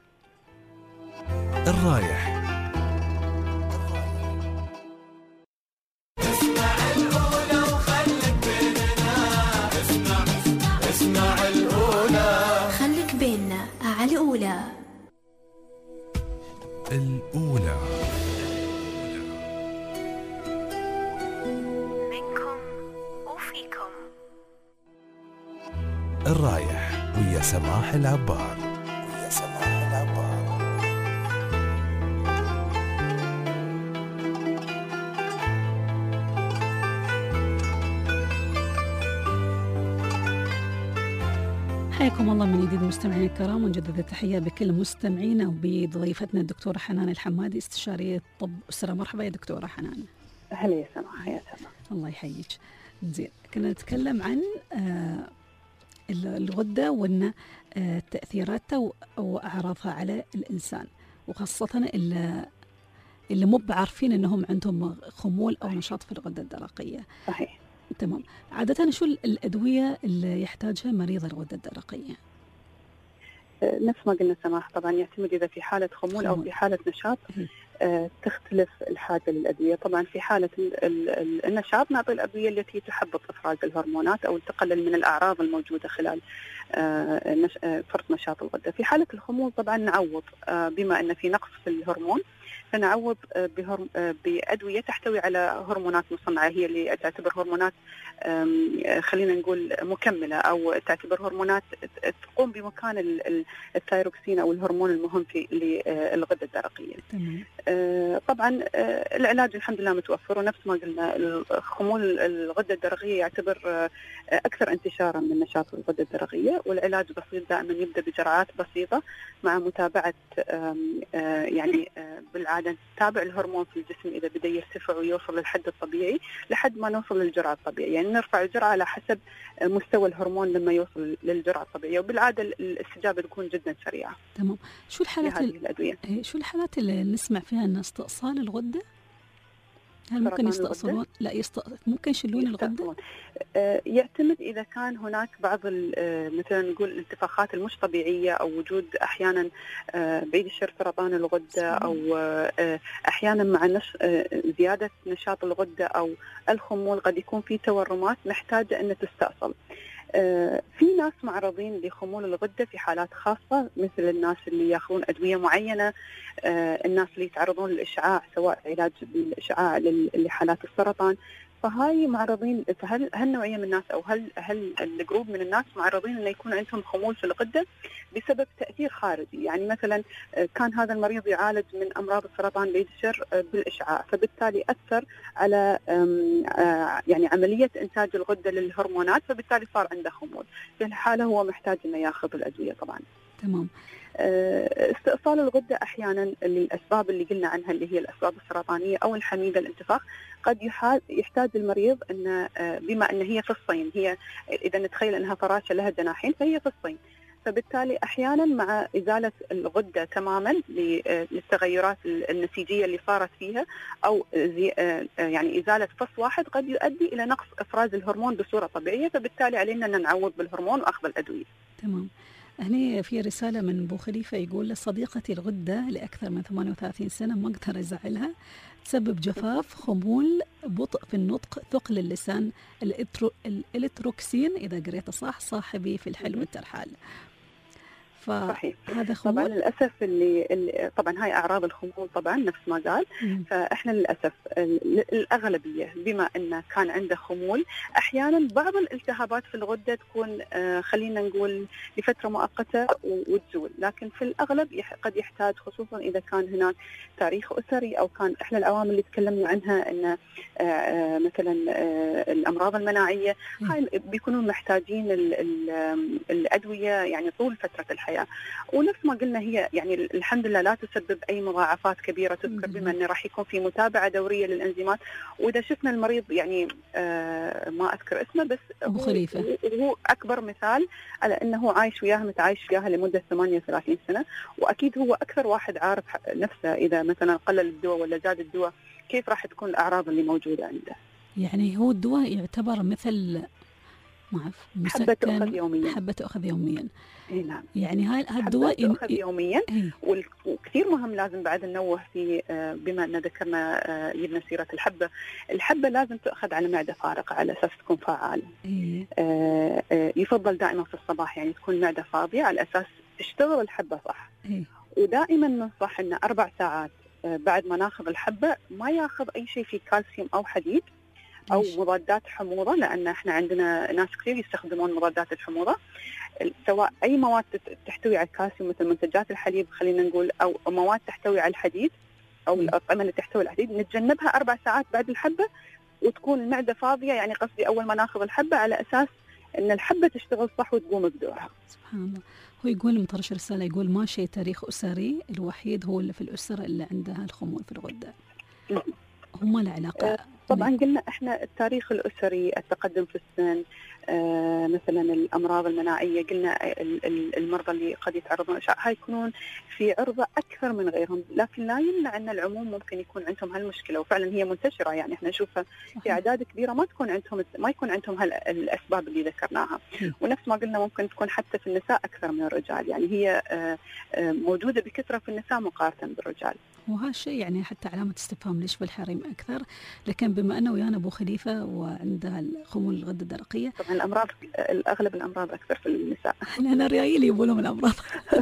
الرايح اسمع الأولى وخليك بيننا، اسمع الأولى خليك بيننا على الأولى. منكم وفيكم. الرايح ويا سماح العبار. حياكم الله من جديد مستمعينا الكرام، ونجدد التحية بكل مستمعينا وبضيفتنا الدكتورة حنان الحمادي استشارية طب أسرة. مرحبا يا دكتورة حنان. أهلا يا سماح. يا سماح الله يحييك. زين، كنا نتكلم عن الغدة وأن تأثيراتها وأعراضها على الإنسان، وخاصة اللي مو بعارفين أنهم عندهم خمول أو نشاط في الغدة الدرقية. صحيح. تمام. عادة شو الأدوية اللي يحتاجها مريض الغدة الدرقية؟ نفس ما قلنا سماح، طبعا يعتمد إذا في حالة خمول أو في حالة نشاط. تختلف الحاجة للأدوية. طبعا في حالة النشاط نعطي الأدوية التي تحبط إفراز الهرمونات أو تقلل من الأعراض الموجودة خلال فرط نشاط الغدة. في حالة الخمول طبعا نعوض بما أن في نقص في الهرمون، فنعوض بأدوية تحتوي على هرمونات مصنعة، هي اللي تعتبر هرمونات خلينا نقول مكملة أو تعتبر هرمونات تقوم بمكان الثايروكسين أو الهرمون المهم في للغدة الدرقية. طبعا العلاج الحمد لله متوفر، ونفس ما قلنا خمول الغدة الدرقية يعتبر أكثر انتشارا من نشاط الغدة الدرقية، والعلاج بسيط دائما يبدأ بجرعات بسيطة مع متابعة يعني بالعادة نتابع الهرمون في الجسم إذا بدأ يرتفع ويوصل للحد الطبيعي لحد ما نوصل للجرعة الطبيعية. يعني نرفع الجرعة على حسب مستوى الهرمون لما يوصل للجرعة الطبيعية، وبالعادة الاستجابة تكون جدا سريعة. تمام. شو الحالات اللي نسمع فيها أن استئصال الغدة هل ممكن سرطان يستأصلون؟ لا ممكن يشيلون الغدة؟ يستأصلون. يعتمد إذا كان هناك بعض مثلا نقول الانتفاخات المش طبيعية، أو وجود أحيانا بعيد الشر سرطان الغدة، أو أحيانا مع زيادة نشاط الغدة أو الخمول قد يكون في تورمات محتاجة أن تستأصل. في ناس معرضين لخمول الغدة في حالات خاصة، مثل الناس اللي ياخذون أدوية معينة، الناس اللي يتعرضون للإشعاع سواء علاج بالإشعاع لحالات السرطان، فهاي معرضين. فهل هالنوعية من الناس أو هل الجروب من الناس معرضين أن يكون عندهم خمول في الغدة بسبب تأثير خارجي. يعني مثلا كان هذا المريض يعالج من أمراض السرطان بعيد الشر بالإشعاع، فبالتالي أثر على يعني عملية إنتاج الغدة للهرمونات، فبالتالي صار عنده خمول. في الحالة هو محتاج أنه يأخذ الأدوية طبعا. تمام. استئصال الغدة أحيانا للأسباب اللي قلنا عنها اللي هي الأسباب السرطانية أو الحميدة الانتفاخ، قد يحتاج المريض أن بما أن هي فصين، هي إذا نتخيل أنها فراشة لها جناحين فهي فصين، فبالتالي أحيانا مع إزالة الغدة تماما للتغيرات النسيجية اللي صارت فيها، أو يعني إزالة فص واحد قد يؤدي إلى نقص إفراز الهرمون بصورة طبيعية، فبالتالي علينا أن نعوض بالهرمون وأخذ الأدوية. تمام. هنا في رسالة من أبو خليفة يقول: لصديقتي الغدة لأكثر من 38 سنة ما أقدر أزعلها، تسبب جفاف، خمول، بطء في النطق، ثقل اللسان، الإلتروكسين إذا قريته صح، صاحبي في الحل والترحال. صحيح. هذا خمول. طبعا للأسف اللي طبعا هاي أعراض الخمول طبعا نفس ما قال. فإحنا للأسف الأغلبية بما أن كان عنده خمول، أحيانا بعض الالتهابات في الغدة تكون خلينا نقول لفترة مؤقتة وتزول، لكن في الأغلب قد يحتاج، خصوصا إذا كان هناك تاريخ أسري أو كان إحنا العوامل اللي تكلمنا عنها أن مثلا الأمراض المناعية، هاي بيكونوا محتاجين الأدوية يعني طول فترة الحياة. ونفس ما قلنا هي يعني الحمد لله لا تسبب أي مضاعفات كبيرة تذكر، بما أنه راح يكون في متابعة دورية للأنزيمات. وإذا شفنا المريض يعني ما أذكر اسمه، بس أبو خليفة هو أكبر مثال على أنه عايش وياها، متعايش وياها لمدة 38 سنة، وأكيد هو أكثر واحد عارف نفسه إذا مثلا قلل الدواء ولا زاد الدواء كيف راح تكون الأعراض اللي موجودة عنده. يعني هو الدواء يعتبر مثل حبة تأخذ يوميا. حبة تأخذ يوميا. نعم. يعني هاي الدواء تأخذ يوميا. وكثير مهم لازم بعد ننوه في، بما أن ذكرنا جبنا سيرة الحبة لازم تأخذ على معدة فارغة على أساس تكون فعالة. يفضل دائما في الصباح يعني تكون معدة فاضية على أساس تشتغل الحبة صح. ودائما ننصح أن 4 ساعات بعد ما ناخذ الحبة ما ياخذ أي شيء فيه كالسيوم أو حديد أو مضادات حموضة، لأن احنا عندنا ناس كثير يستخدمون مضادات الحموضة، سواء أي مواد تحتوي على الكالسيوم مثل منتجات الحليب خلينا نقول، أو مواد تحتوي على الحديد أو الأطعمة اللي تحتوي على الحديد، نتجنبها 4 ساعات بعد الحبة وتكون المعدة فاضية. يعني قصدي أول ما ناخذ الحبة على أساس أن الحبة تشتغل صح وتقوم بدورها. سبحان الله. هو يقول مطرش رسالة، يقول ماشي تاريخ أسري، الوحيد هو اللي في الأسرة اللي عندها الخمول في الغدة. هم له علاقة؟ طبعا قلنا احنا التاريخ الأسري، التقدم في السن، مثلا الأمراض المناعية، قلنا المرضى اللي قد يتعرضون للإشعاع هاي يكونون في عرضة أكثر من غيرهم، لكن لا يمنع أن العموم ممكن يكون عندهم هالمشكلة، وفعلا هي منتشرة. يعني احنا نشوفها في أعداد كبيرة ما يكون عندهم هالأسباب اللي ذكرناها. ونفس ما قلنا ممكن تكون حتى في النساء أكثر من الرجال، يعني هي موجودة بكثرة في النساء مقارنة بالرجال. وهالشيء يعني حتى علامة استفهام ليش بالحريم أكثر، لكن بما أنه ويانا أبو خليفة وعندها خمول الغدة الدرقية، طبعا الأمراض الأغلب الأمراض أكثر في النساء. أنا رأيي لي يقولون الأمراض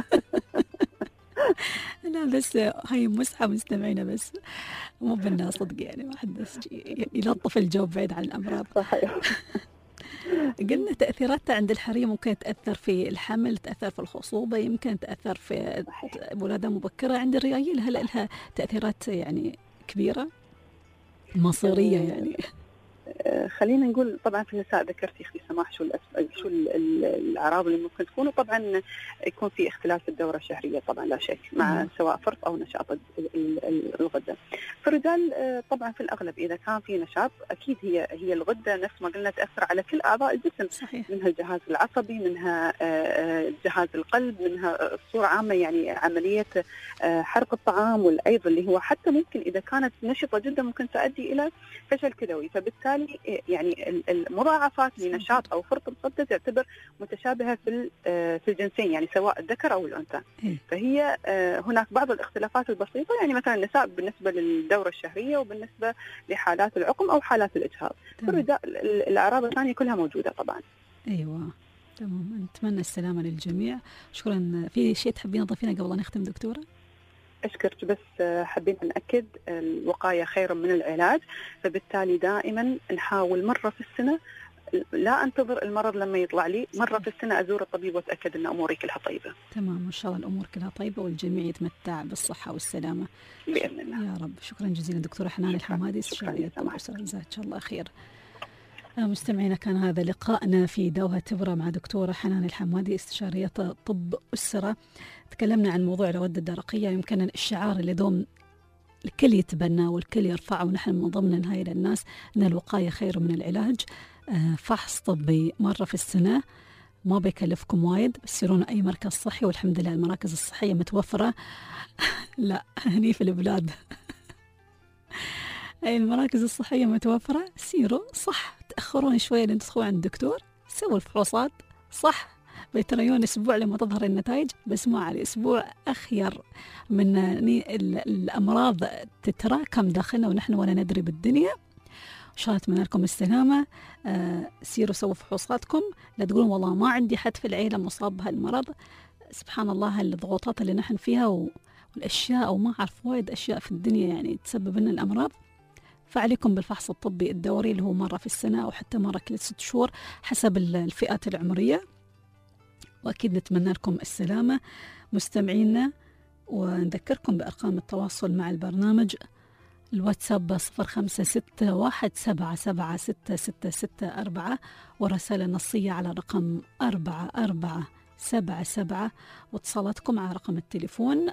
لا بس هاي مسحة مستمعينا، بس مو بالناس صدق، يعني ما حد يلطف الجو بعيد عن الأمراض. صحيح. قلنا تأثيراتها عند الحريم ممكن تأثر في الحمل، تأثر في الخصوبة، يمكن تأثر في ولادة مبكرة. عند الريايل هل لها تأثيرات يعني كبيرة مصيرية يعني؟ خلينا نقول طبعا في النساء ذكرتي اختي سماح شو الاعراض اللي ممكن تكون، وطبعا يكون في اختلاف في الدوره الشهريه طبعا لا شك مع سواء فرط او نشاط الغده. في الرجال طبعا في الاغلب اذا كان في نشاط اكيد هي الغده نفس ما قلنا تاثر على كل اعضاء الجسم. صحيح. منها الجهاز العصبي، منها جهاز القلب، منها بصوره عامه يعني عمليه حرق الطعام والايض اللي هو حتى ممكن اذا كانت نشطه جدا ممكن تؤدي الى فشل كلوي. فبالتالي يعني المضاعفات لنشاط او فرط الغده تعتبر متشابهه في الجنسين، يعني سواء الذكر او الانثى. فهي هناك بعض الاختلافات البسيطه، يعني مثلا النساء بالنسبه للدوره الشهريه وبالنسبه لحالات العقم او حالات الاجهاض. الرجال الاعراض الثانيه كلها موجوده طبعا. ايوه تمام. نتمنى السلامه للجميع. شكرا. في شيء تحبين تضيفينه قبل أن نختم دكتوره؟ أشكرك، بس حابين نأكد الوقاية خير من العلاج، فبالتالي دائما نحاول مرة في السنة، لا أنتظر المرض لما يطلع لي، مرة في السنة أزور الطبيب وأتأكد أن أموري كلها طيبة. تمام، إن شاء الله الأمور كلها طيبة والجميع يتمتع بالصحة والسلامة بإذن الله يا رب. شكرا جزيلا دكتورة حنان الحمادي، استشارية الأسرة، جزاك الله خير. مستمعينا، كان هذا لقائنا في دوها تبرة مع دكتورة حنان الحمادي، استشارية طب أسرة. تكلمنا عن موضوع الغدة الدرقية. يمكن الشعار اللي دوم الكل يتبناه والكل يرفعه، ونحن من ضمن هاي للناس أن الوقاية خير من العلاج. فحص طبي مرة في السنة ما بيكلفكم وايد، بس سيرون أي مركز صحي، والحمد لله المراكز الصحية متوفرة. لا هني في البلاد أي المراكز الصحية متوفرة. سيروا صح، تأخرون شوية لين تدخلوا عند الدكتور، سووا الفحوصات صح، بيتريون أسبوع لما تظهر النتائج، بس ما على أسبوع أخير من الأمراض تتراكم داخلنا ونحن ولا ندري بالدنيا. إن شاء الله أتمنى لكم السلامة. سيروا سووا فحوصاتكم، لا تقولون والله ما عندي حد في العيلة مصاب بهالمرض. سبحان الله الضغوطات اللي نحن فيها والأشياء، وما أعرف وايد أشياء في الدنيا يعني تسبب لنا الأمراض. فعليكم بالفحص الطبي الدوري اللي هو مرة في السنة أو حتى مرة كل 6 شهور حسب الفئات العمرية. وأكيد نتمنى لكم السلامة مستمعينا، ونذكركم بأرقام التواصل مع البرنامج. الواتساب 0561776664، والرسالة النصية على رقم 4477، واتصالاتكم على رقم التليفون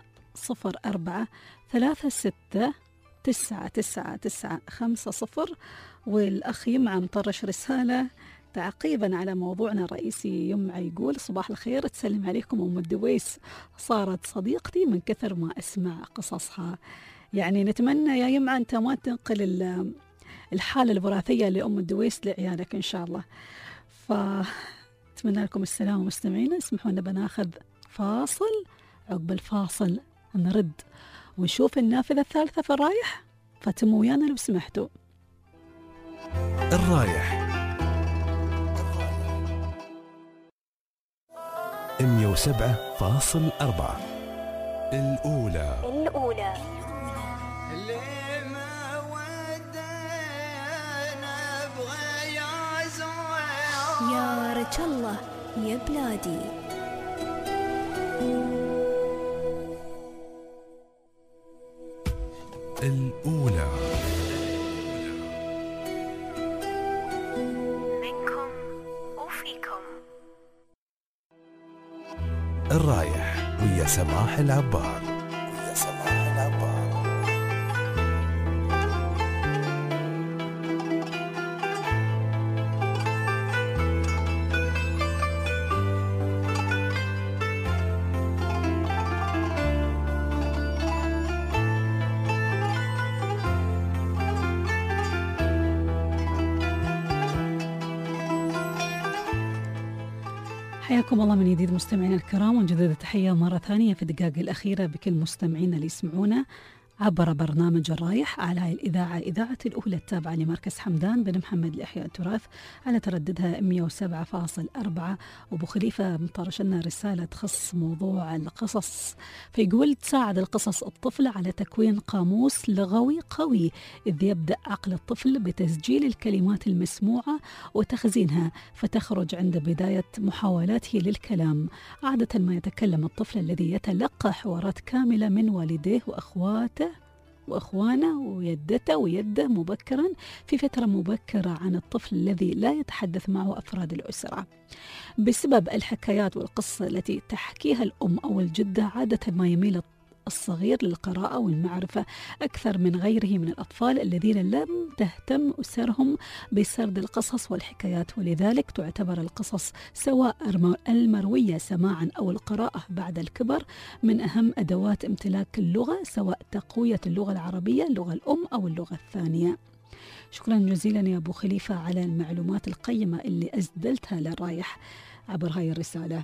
0436999950. والأخ يمعى مطرش رسالة تعقيبا على موضوعنا الرئيسي. يمعى يقول: صباح الخير، تسلم عليكم أم الدويس، صارت صديقتي من كثر ما أسمع قصصها. يعني نتمنى يا يمعى أنت ما تنقل الحالة الوراثية لأم الدويس لعيالك إن شاء الله. فأتمنى لكم السلامة مستمعينا. اسمحوا لنا بناخذ فاصل، عقب الفاصل نرد ونشوف النافذة الثالثة في الرايح. فتموا ويانا لو سمحتوا. الرايح 107.4 الأولى. اللي ما ودينا نبغى يا زويا يا رج الله يا بلادي. الأولى منكم وفيكم. الرايح ويا سماح العبار. حياكم الله من جديد مستمعينا الكرام، ونجدد التحية مرة ثانية في الدقائق الأخيرة بكل مستمعينا اللي يسمعونا عبر برنامج الرايح على الإذاعة، إذاعة الأولى التابعة لمركز حمدان بن محمد لإحياء التراث على ترددها 107.4. وأبو خليفة مطرش لنا رسالة تخص موضوع القصص، فيقول: تساعد القصص الطفل على تكوين قاموس لغوي قوي، إذ يبدأ عقل الطفل بتسجيل الكلمات المسموعة وتخزينها، فتخرج عند بداية محاولاته للكلام. عادة ما يتكلم الطفل الذي يتلقى حوارات كاملة من والديه وأخواته وإخوانه ويدته ويده مبكرا في فترة مبكرة عن الطفل الذي لا يتحدث معه أفراد الأسرة بسبب الحكايات والقصة التي تحكيها الأم أو الجدة. عادة ما يميل الصغير للقراءة والمعرفة أكثر من غيره من الأطفال الذين لم تهتم أسرهم بسرد القصص والحكايات، ولذلك تعتبر القصص سواء المروية سماعا أو القراءة بعد الكبر من أهم أدوات امتلاك اللغة، سواء تقوية اللغة العربية اللغة الأم أو اللغة الثانية. شكرا جزيلا يا أبو خليفة على المعلومات القيمة اللي أسدلتها للرايح عبر هاي الرسالة.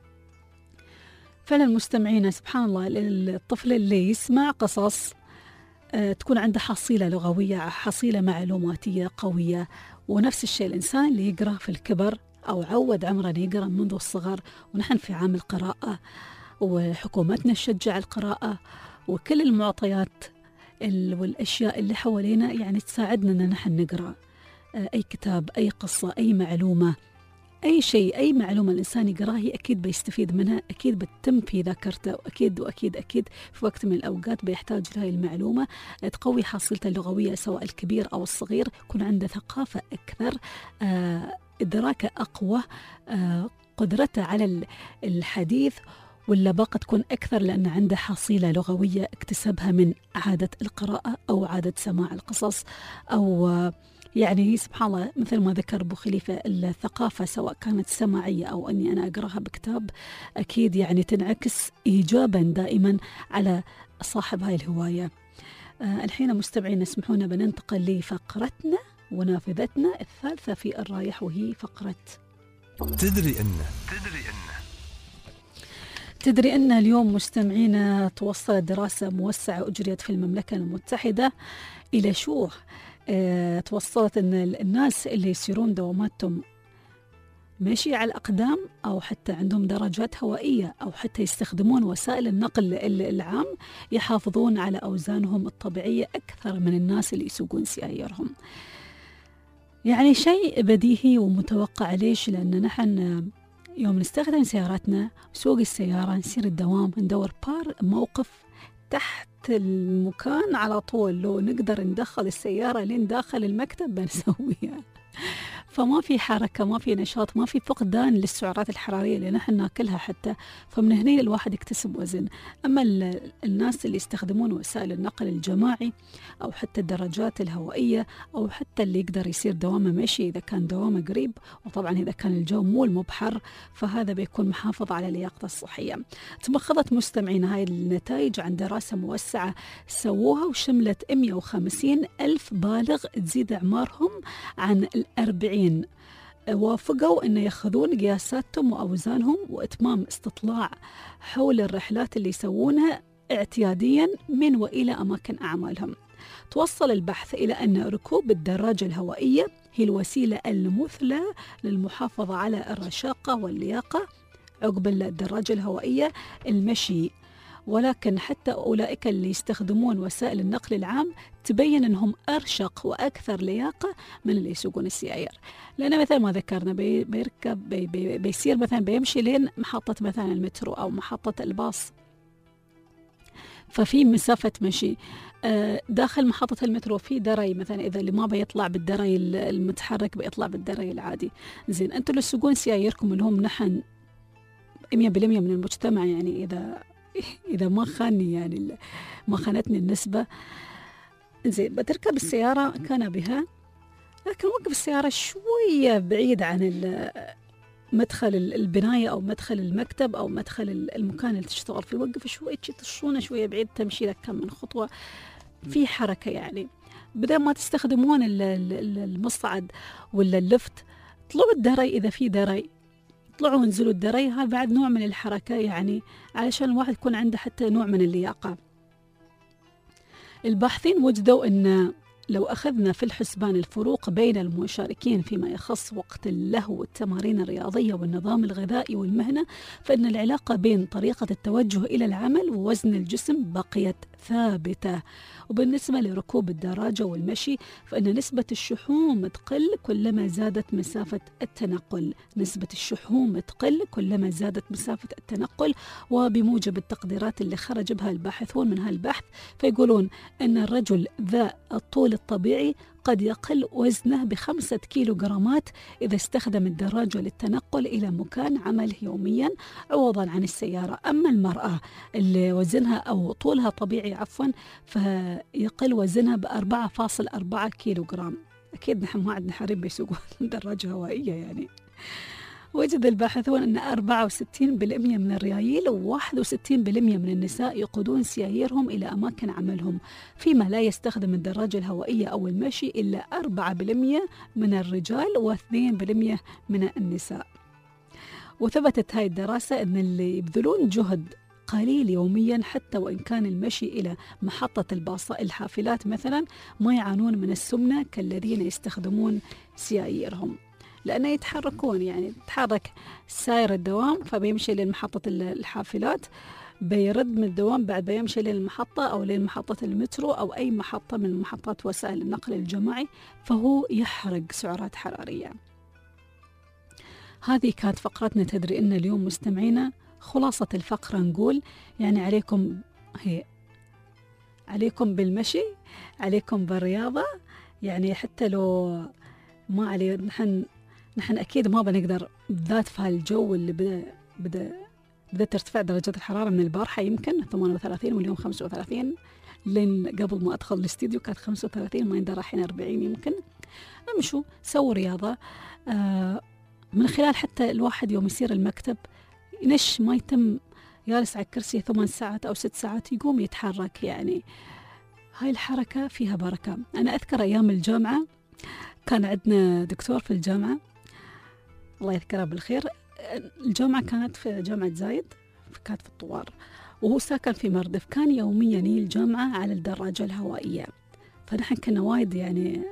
فعلا مستمعينا سبحان الله، الطفل اللي يسمع قصص تكون عنده حصيلة لغوية، حصيلة معلوماتية قوية. ونفس الشيء الإنسان اللي يقرأ في الكبر أو عود عمره يقرأ منذ الصغر، ونحن في عام القراءة وحكومتنا تشجع القراءة، وكل المعطيات والأشياء اللي حوالينا يعني تساعدنا أن نحن نقرأ أي كتاب، أي قصة، أي معلومة، أي شيء، أي معلومة الإنسان يقراها هي أكيد بيستفيد منها، أكيد بتتم في ذاكرته، وأكيد في وقت من الأوقات بيحتاج لهذه المعلومة تقوي حصيلته اللغوية سواء الكبير أو الصغير، يكون عنده ثقافة أكثر، إدراكه أقوى، قدرته على الحديث واللباقة تكون أكثر لأن عنده حصيلة لغوية اكتسبها من عادة القراءة أو عادة سماع القصص، أو يعني سبحان الله مثل ما ذكر أبو خليفة الثقافة سواء كانت سماعية أو أني أنا أقرأها بكتاب أكيد يعني تنعكس إيجابا دائما على صاحب هاي الهواية. الحين مستمعين اسمحونا بننتقل لفقرتنا ونافذتنا الثالثة في الرايح، وهي فقرة تدري أن اليوم مستمعينا توصلت دراسة موسعة أجريت في المملكة المتحدة إلى شو توصلت أن الناس اللي يسيرون دواماتهم ماشي على الأقدام أو حتى عندهم درجات هوائية أو حتى يستخدمون وسائل النقل العام يحافظون على أوزانهم الطبيعية أكثر من الناس اللي يسوقون سيارهم. يعني شيء بديهي ومتوقع. ليش؟ لأن نحن يوم نستخدم سياراتنا سوق السيارة نسير الدوام ندور موقف تحت المكان على طول، لو نقدر ندخل السيارة لين داخل المكتب بنسويها. فما في حركة، ما في نشاط، ما في فقدان للسعرات الحرارية اللي نحن ناكلها حتى، فمن هنا الواحد يكتسب وزن. أما الناس اللي يستخدمون وسائل النقل الجماعي أو حتى الدراجات الهوائية أو حتى اللي يقدر يصير دوامه مشي إذا كان دوامه قريب، وطبعا إذا كان الجو مو المبحر فهذا بيكون محافظ على لياقته الصحية. تبخضت مستمعين هاي النتائج عن دراسة موسعة سووها وشملت 150 ألف بالغ تزيد أعمارهم عن 40، وافقوا أن يأخذون قياساتهم وأوزانهم وإتمام استطلاع حول الرحلات اللي يسوونها اعتياديا من وإلى أماكن أعمالهم. توصل البحث إلى أن ركوب الدراجة الهوائية هي الوسيلة المثلى للمحافظة على الرشاقة واللياقة عقب الدراجة الهوائية المشي، ولكن حتى أولئك اللي يستخدمون وسائل النقل العام تبين أنهم أرشق وأكثر لياقة من اللي يسوقون السيائر، لأن مثل ما ذكرنا بيركب بيصير مثلا بيمشي لين محطة مثلا المترو أو محطة الباص، ففي مسافة مشي داخل محطة المترو في دري مثلا، إذا اللي ما بيطلع بالدري المتحرك بيطلع بالدري العادي. زين أنتوا اللي تسوقون سيايركم اللي هم نحن 100% من المجتمع، يعني إذا ما خاني يعني ما خانتني النسبة، زين بتركب السيارة كان بها، لكن وقف السيارة شوية بعيد عن مدخل البناية أو مدخل المكتب أو مدخل المكان اللي تشتغل فيه، وقف شوية تشونه شوية بعيد، تمشي لك كم من خطوة في حركة. يعني بدل ما تستخدمون المصعد ولا اللفت طلعوا الدري، إذا في دري طلعوا ونزلوا الدري، هذا بعد نوع من الحركة يعني علشان الواحد يكون عنده حتى نوع من اللياقة. الباحثين وجدوا أن لو أخذنا في الحسبان الفروق بين المشاركين فيما يخص وقت اللهو والتمارين الرياضية والنظام الغذائي والمهنة، فإن العلاقة بين طريقة التوجه إلى العمل ووزن الجسم بقيت ثابتة. وبالنسبة لركوب الدراجة والمشي فإن نسبة الشحوم تقل كلما زادت مسافة التنقل. نسبة الشحوم تقل كلما زادت مسافة التنقل. وبموجب التقديرات اللي خرج بها الباحثون من هالبحث فيقولون أن الرجل ذا الطول الطبيعي قد يقل وزنه ب5 كيلوغرامات إذا استخدم الدراجة للتنقل إلى مكان عمله يوميا عوضا عن السيارة. أما المرأة اللي وزنها أو طولها طبيعي فيقل وزنها ب4.4 كيلوغرام. أكيد نحن ما عندنا حريم بيسوقون دراجة هوائية يعني. وجد الباحثون أن 64% من الريايل و61% من النساء يقودون سياييرهم إلى أماكن عملهم، فيما لا يستخدم الدراجة الهوائية أو المشي إلا 4% من الرجال و2% من النساء. وثبتت هاي الدراسة أن اللي يبذلون جهد قليل يوميا حتى وإن كان المشي إلى محطة الحافلات مثلا ما يعانون من السمنة كالذين يستخدمون سياييرهم، لأنه يتحركون يعني تحرك ساير الدوام فبيمشي لمحطة الحافلات، بيرد من الدوام بعد بيمشي للمحطة أو لمحطة المترو أو أي محطة من محطات وسائل النقل الجماعي، فهو يحرق سعرات حرارية. هذه كانت فقرتنا. تدري إن اليوم مستمعينا خلاصة الفقرة نقول يعني عليكم بالمشي، عليكم بالرياضة، يعني حتى لو ما عليه نحن أكيد ما بنقدر بالذات في هالجو اللي بدأ ترتفع درجة الحرارة من البارحة يمكن 38 واليوم 35، لين قبل ما أدخل الاستديو كانت 35 ما يندرى الحين 40 يمكن. امشوا سووا رياضة من خلال حتى الواحد يوم يصير المكتب ينش ما يتم جالس على الكرسي 8 ساعات أو 6 ساعات، يقوم يتحرك. يعني هاي الحركة فيها بركة. أنا أذكر أيام الجامعة كان عندنا دكتور في الجامعة الله يذكره بالخير، الجامعة كانت في جامعة زايد كانت في الطوار وهو ساكن في مردف، كان يوميا يجي الجامعة على الدراجة الهوائية، فنحن كنا وايد يعني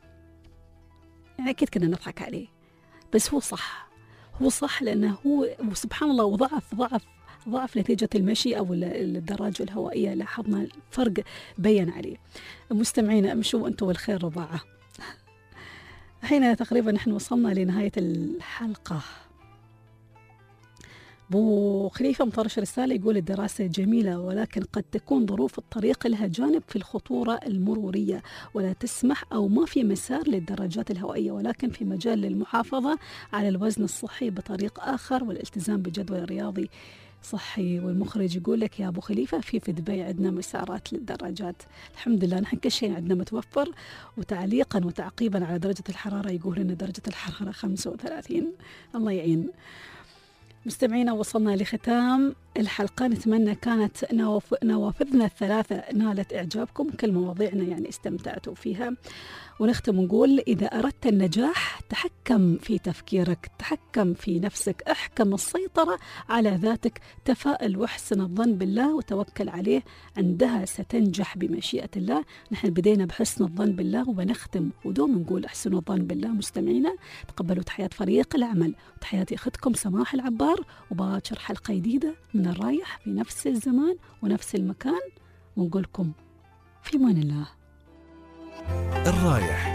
أكيد كنا نضحك عليه، بس هو صح لأنه هو سبحان الله وضعف نتيجة المشي أو الدراجة الهوائية. لاحظنا الفرق بين عليه. مستمعين امشوا أنتم والخير رضاعة. الحين تقريبا نحن وصلنا لنهاية الحلقة. بو خليفة مطرش رسالة يقول الدراسة جميلة ولكن قد تكون ظروف الطريق لها جانب في الخطورة المرورية ولا تسمح أو ما في مسار للدراجات الهوائية، ولكن في مجال للمحافظة على الوزن الصحي بطريق آخر والالتزام بجدول رياضي صحي. والمخرج يقول لك يا أبو خليفة في دبي عندنا مسارات للدراجات. الحمد لله نحن كل شيء عندنا متوفر. وتعليقا وتعقيبا على درجة الحرارة يقول لنا درجة الحرارة 35. الله يعين. مستمعينا وصلنا لختام الحلقة، نتمنى كانت نوافذنا الثلاثة نالت إعجابكم، كل مواضيعنا يعني استمتعتوا فيها. ونختم ونقول إذا أردت النجاح تحكم في تفكيرك، تحكم في نفسك، احكم السيطرة على ذاتك، تفائل واحسن الظن بالله وتوكل عليه، عندها ستنجح بمشيئة الله. نحن بدينا بحسن الظن بالله وبنختم ودوم نقول احسنوا الظن بالله. مستمعينا تقبلوا تحيات فريق العمل وتحياتي أختكم سماح العبار، وباكر حلقة جديدة من الرايح في نفس الزمان ونفس المكان، ونقولكم في أمان الله. الرايح